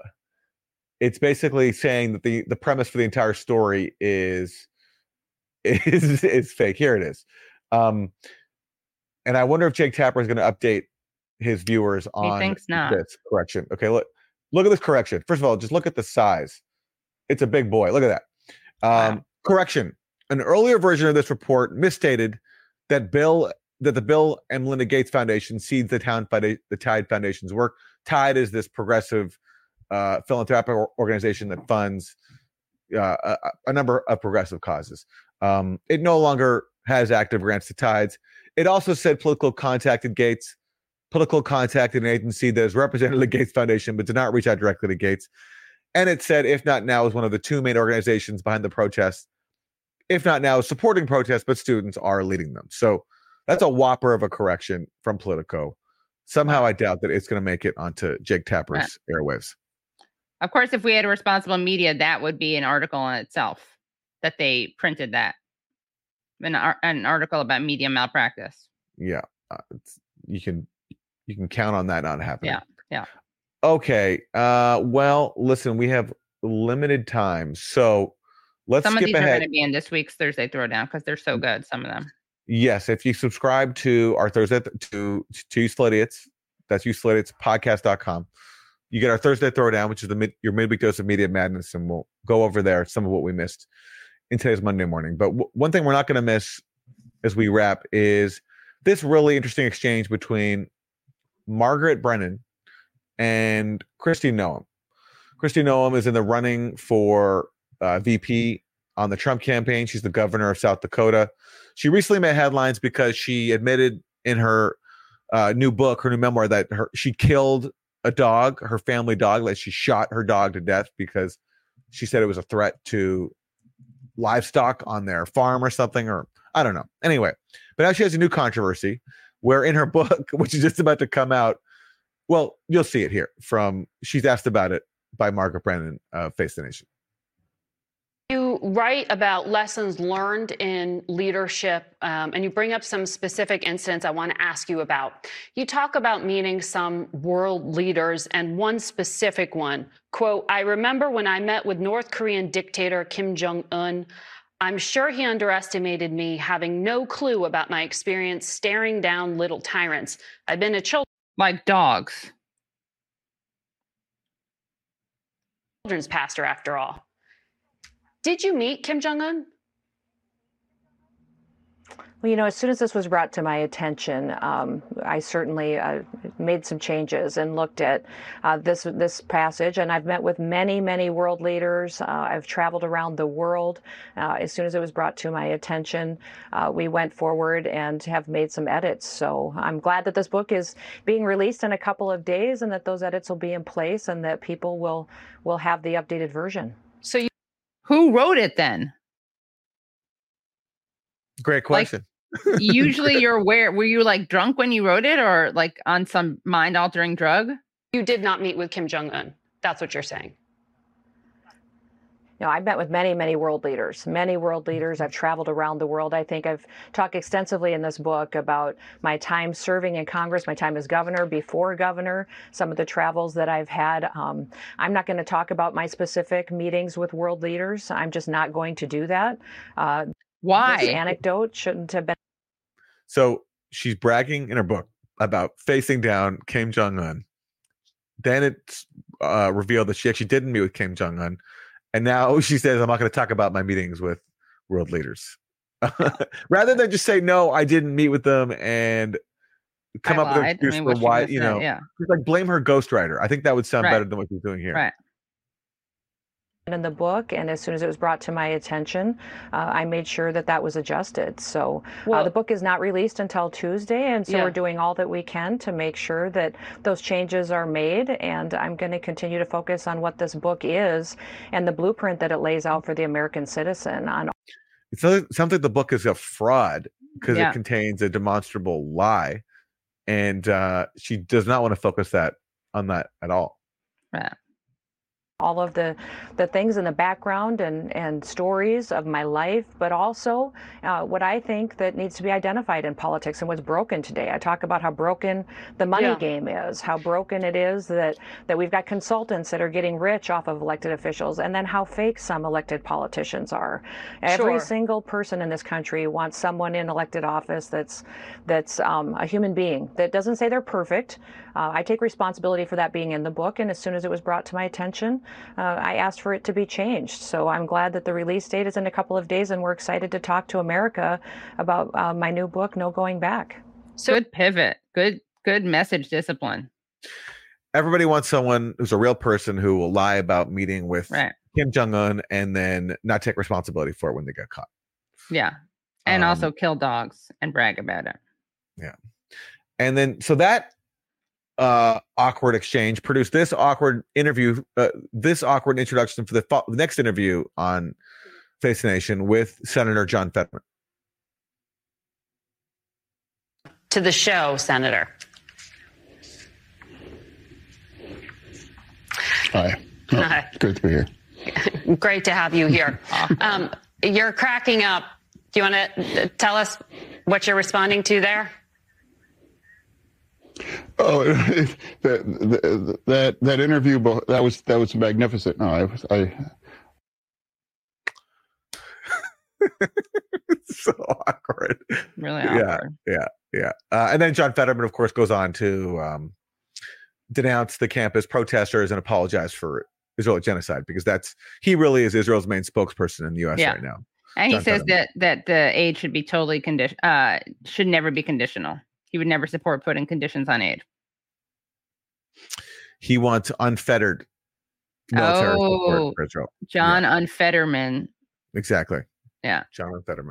basically saying that the premise for the entire story is fake. Here it is. And I wonder if Jake Tapper is going to update his viewers on this correction. Okay, look at this correction. First of all, just look at the size. It's a big boy. Look at that. Wow. Correction. An earlier version of this report misstated that the Bill and Melinda Gates Foundation seeds the Tide Foundation's work. Tide is this progressive philanthropic organization that funds a number of progressive causes. It no longer has active grants to Tides. It also said Politico contacted Gates. Politico contacted an agency that is represented the Gates Foundation, but did not reach out directly to Gates. And it said, If Not Now is one of the two main organizations behind the protests. If Not Now is supporting protests, but students are leading them. So that's a whopper of a correction from Politico. Somehow I doubt that it's going to make it onto Jake Tapper's airwaves. Of course, if we had a responsible media, that would be an article in itself that they printed that. An article about media malpractice. Yeah. You can count on that not happening. Yeah. Okay. Well, listen, we have limited time. So let's skip ahead. Some of these are going to be in this week's Thursday Throwdown because they're so good, some of them. Yes, if you subscribe to our Thursday to Useful Idiots, that's usefulidiotspodcast.com. You get our Thursday Throwdown, which is your midweek dose of media madness, and we'll go over there some of what we missed in today's Monday morning. But one thing we're not going to miss as we wrap is this really interesting exchange between Margaret Brennan and Kristi Noem. Kristi Noem is in the running for VP on the Trump campaign. She's the governor of South Dakota. She recently made headlines because she admitted in her new book, her new memoir, that she killed a dog, her family dog, that she shot her dog to death because she said it was a threat to livestock on their farm or something, or I don't know. Anyway, but now she has a new controversy where in her book, which is just about to come out, well, you'll see it here she's asked about it by Margaret Brennan of Face the Nation. You write about lessons learned in leadership, and you bring up some specific incidents I want to ask you about. You talk about meeting some world leaders, and one specific one, quote, I remember when I met with North Korean dictator Kim Jong-un, I'm sure he underestimated me, having no clue about my experience staring down little tyrants. I've been a like dogs. Children's pastor, after all. Did you meet Kim Jong-un? Well, as soon as this was brought to my attention, I certainly made some changes and looked at this passage. And I've met with many, many world leaders. I've traveled around the world. As soon as it was brought to my attention, we went forward and have made some edits. So I'm glad that this book is being released in a couple of days and that those edits will be in place and that people will have the updated version. So who wrote it then? Great question. Usually were you like drunk when you wrote it or like on some mind altering drug? You did not meet with Kim Jong-un. That's what you're saying. I've met with many world leaders. I've traveled around the world. I think I've talked extensively in this book about my time serving in Congress, my time as governor, before governor, some of the travels that I've had. I'm not going to talk about my specific meetings with world leaders. I'm just not going to do that. Why? This anecdote shouldn't have been. So she's bragging in her book about facing down Kim Jong-un. Then it's revealed that she actually didn't meet with Kim Jong-un. And now she says, I'm not going to talk about my meetings with world leaders. Rather than just say, no, I didn't meet with them and come up with an excuse for why, just like blame her ghostwriter. I think that would sound better than what she's doing here. Right. In the book, and as soon as it was brought to my attention, I made sure that was adjusted. So the book is not released until Tuesday, and so we're doing all that we can to make sure that those changes are made, and I'm going to continue to focus on what this book is and the blueprint that it lays out for the American citizen. It sounds like the book is a fraud because it contains a demonstrable lie, and she does not want to focus on that at all. Right. All of the things in the background and stories of my life, but also what I think that needs to be identified in politics and what's broken today. I talk about how broken the money game is, how broken it is that we've got consultants that are getting rich off of elected officials, and then how fake some elected politicians are. Every single person in this country wants someone in elected office that's a human being, that doesn't say they're perfect. I take responsibility for that being in the book, and as soon as it was brought to my attention, I asked for it to be changed. So I'm glad that the release date is in a couple of days, and we're excited to talk to America about my new book, No Going Back. So good pivot. Good message discipline. Everybody wants someone who's a real person who will lie about meeting with Kim Jong-un and then not take responsibility for it when they get caught. Yeah. And also kill dogs and brag about it. Yeah. And then, so that awkward exchange produced this awkward interview, this awkward introduction for the next interview on Face the Nation with Senator John Fetterman. To the show, Senator. Hi. Great to be here. Great to have you here. You're cracking up. Do you want to tell us what you're responding to there? Oh, that interview, that was magnificent. No, I so awkward. Really awkward. Yeah. And then John Fetterman, of course, goes on to denounce the campus protesters and apologize for Israeli genocide, because he really is Israel's main spokesperson in the U.S. right now. And John he says Fetterman. that the aid should be totally should never be conditional. He would never support putting conditions on aid. He wants unfettered military support for Israel. John Unfetterman. Exactly. Yeah. John Unfetterman.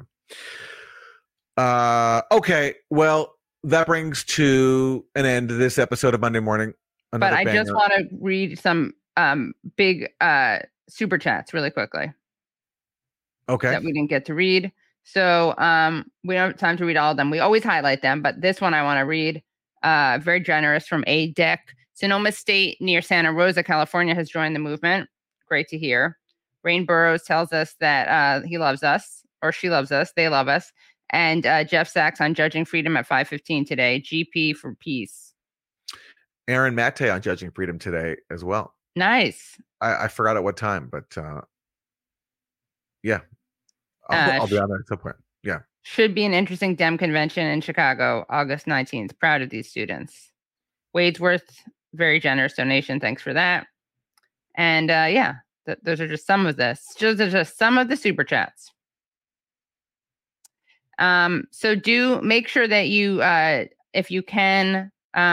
Okay. Well, that brings to an end this episode of Monday Morning. But I just want to read some big super chats really quickly. Okay. That we didn't get to read. So we don't have time to read all of them. We always highlight them, but this one I want to read. Very generous from A Deck. Sonoma State near Santa Rosa, California has joined the movement. Great to hear. Rain Burrows tells us that he loves us, or she loves us. They love us. And Jeff Sachs on Judging Freedom at 5:15 today. GP for peace. Aaron Matte on Judging Freedom today as well. Nice. I forgot at what time, but yeah. I'll be on there at some point. Yeah. Should be an interesting Dem convention in Chicago, August 19th. Proud of these students. Wadesworth, very generous donation. Thanks for that. And those are just some of this. Those are just some of the super chats. So do make sure that you, if you can,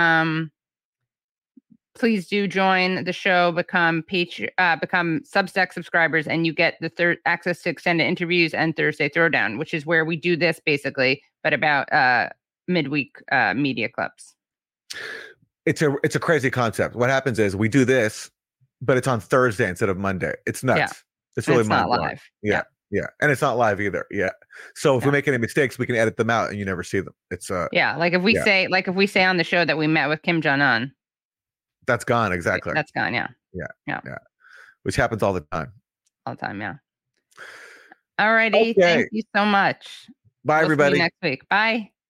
please do join the show, become Substack subscribers, and you get the access to extended interviews and Thursday Throwdown, which is where we do this basically, but about midweek media clips. It's a crazy concept. What happens is we do this, but it's on Thursday instead of Monday. It's nuts. Yeah. It's really not live. Yeah. And it's not live either. Yeah. So if we make any mistakes, we can edit them out and you never see them. It's like if we say on the show that we met with Kim Jong-un. That's gone. Exactly. That's gone. Yeah. Which happens all the time. All the time, yeah. All righty. Okay. Thank you so much. Bye, We'll everybody. see you next week. Bye.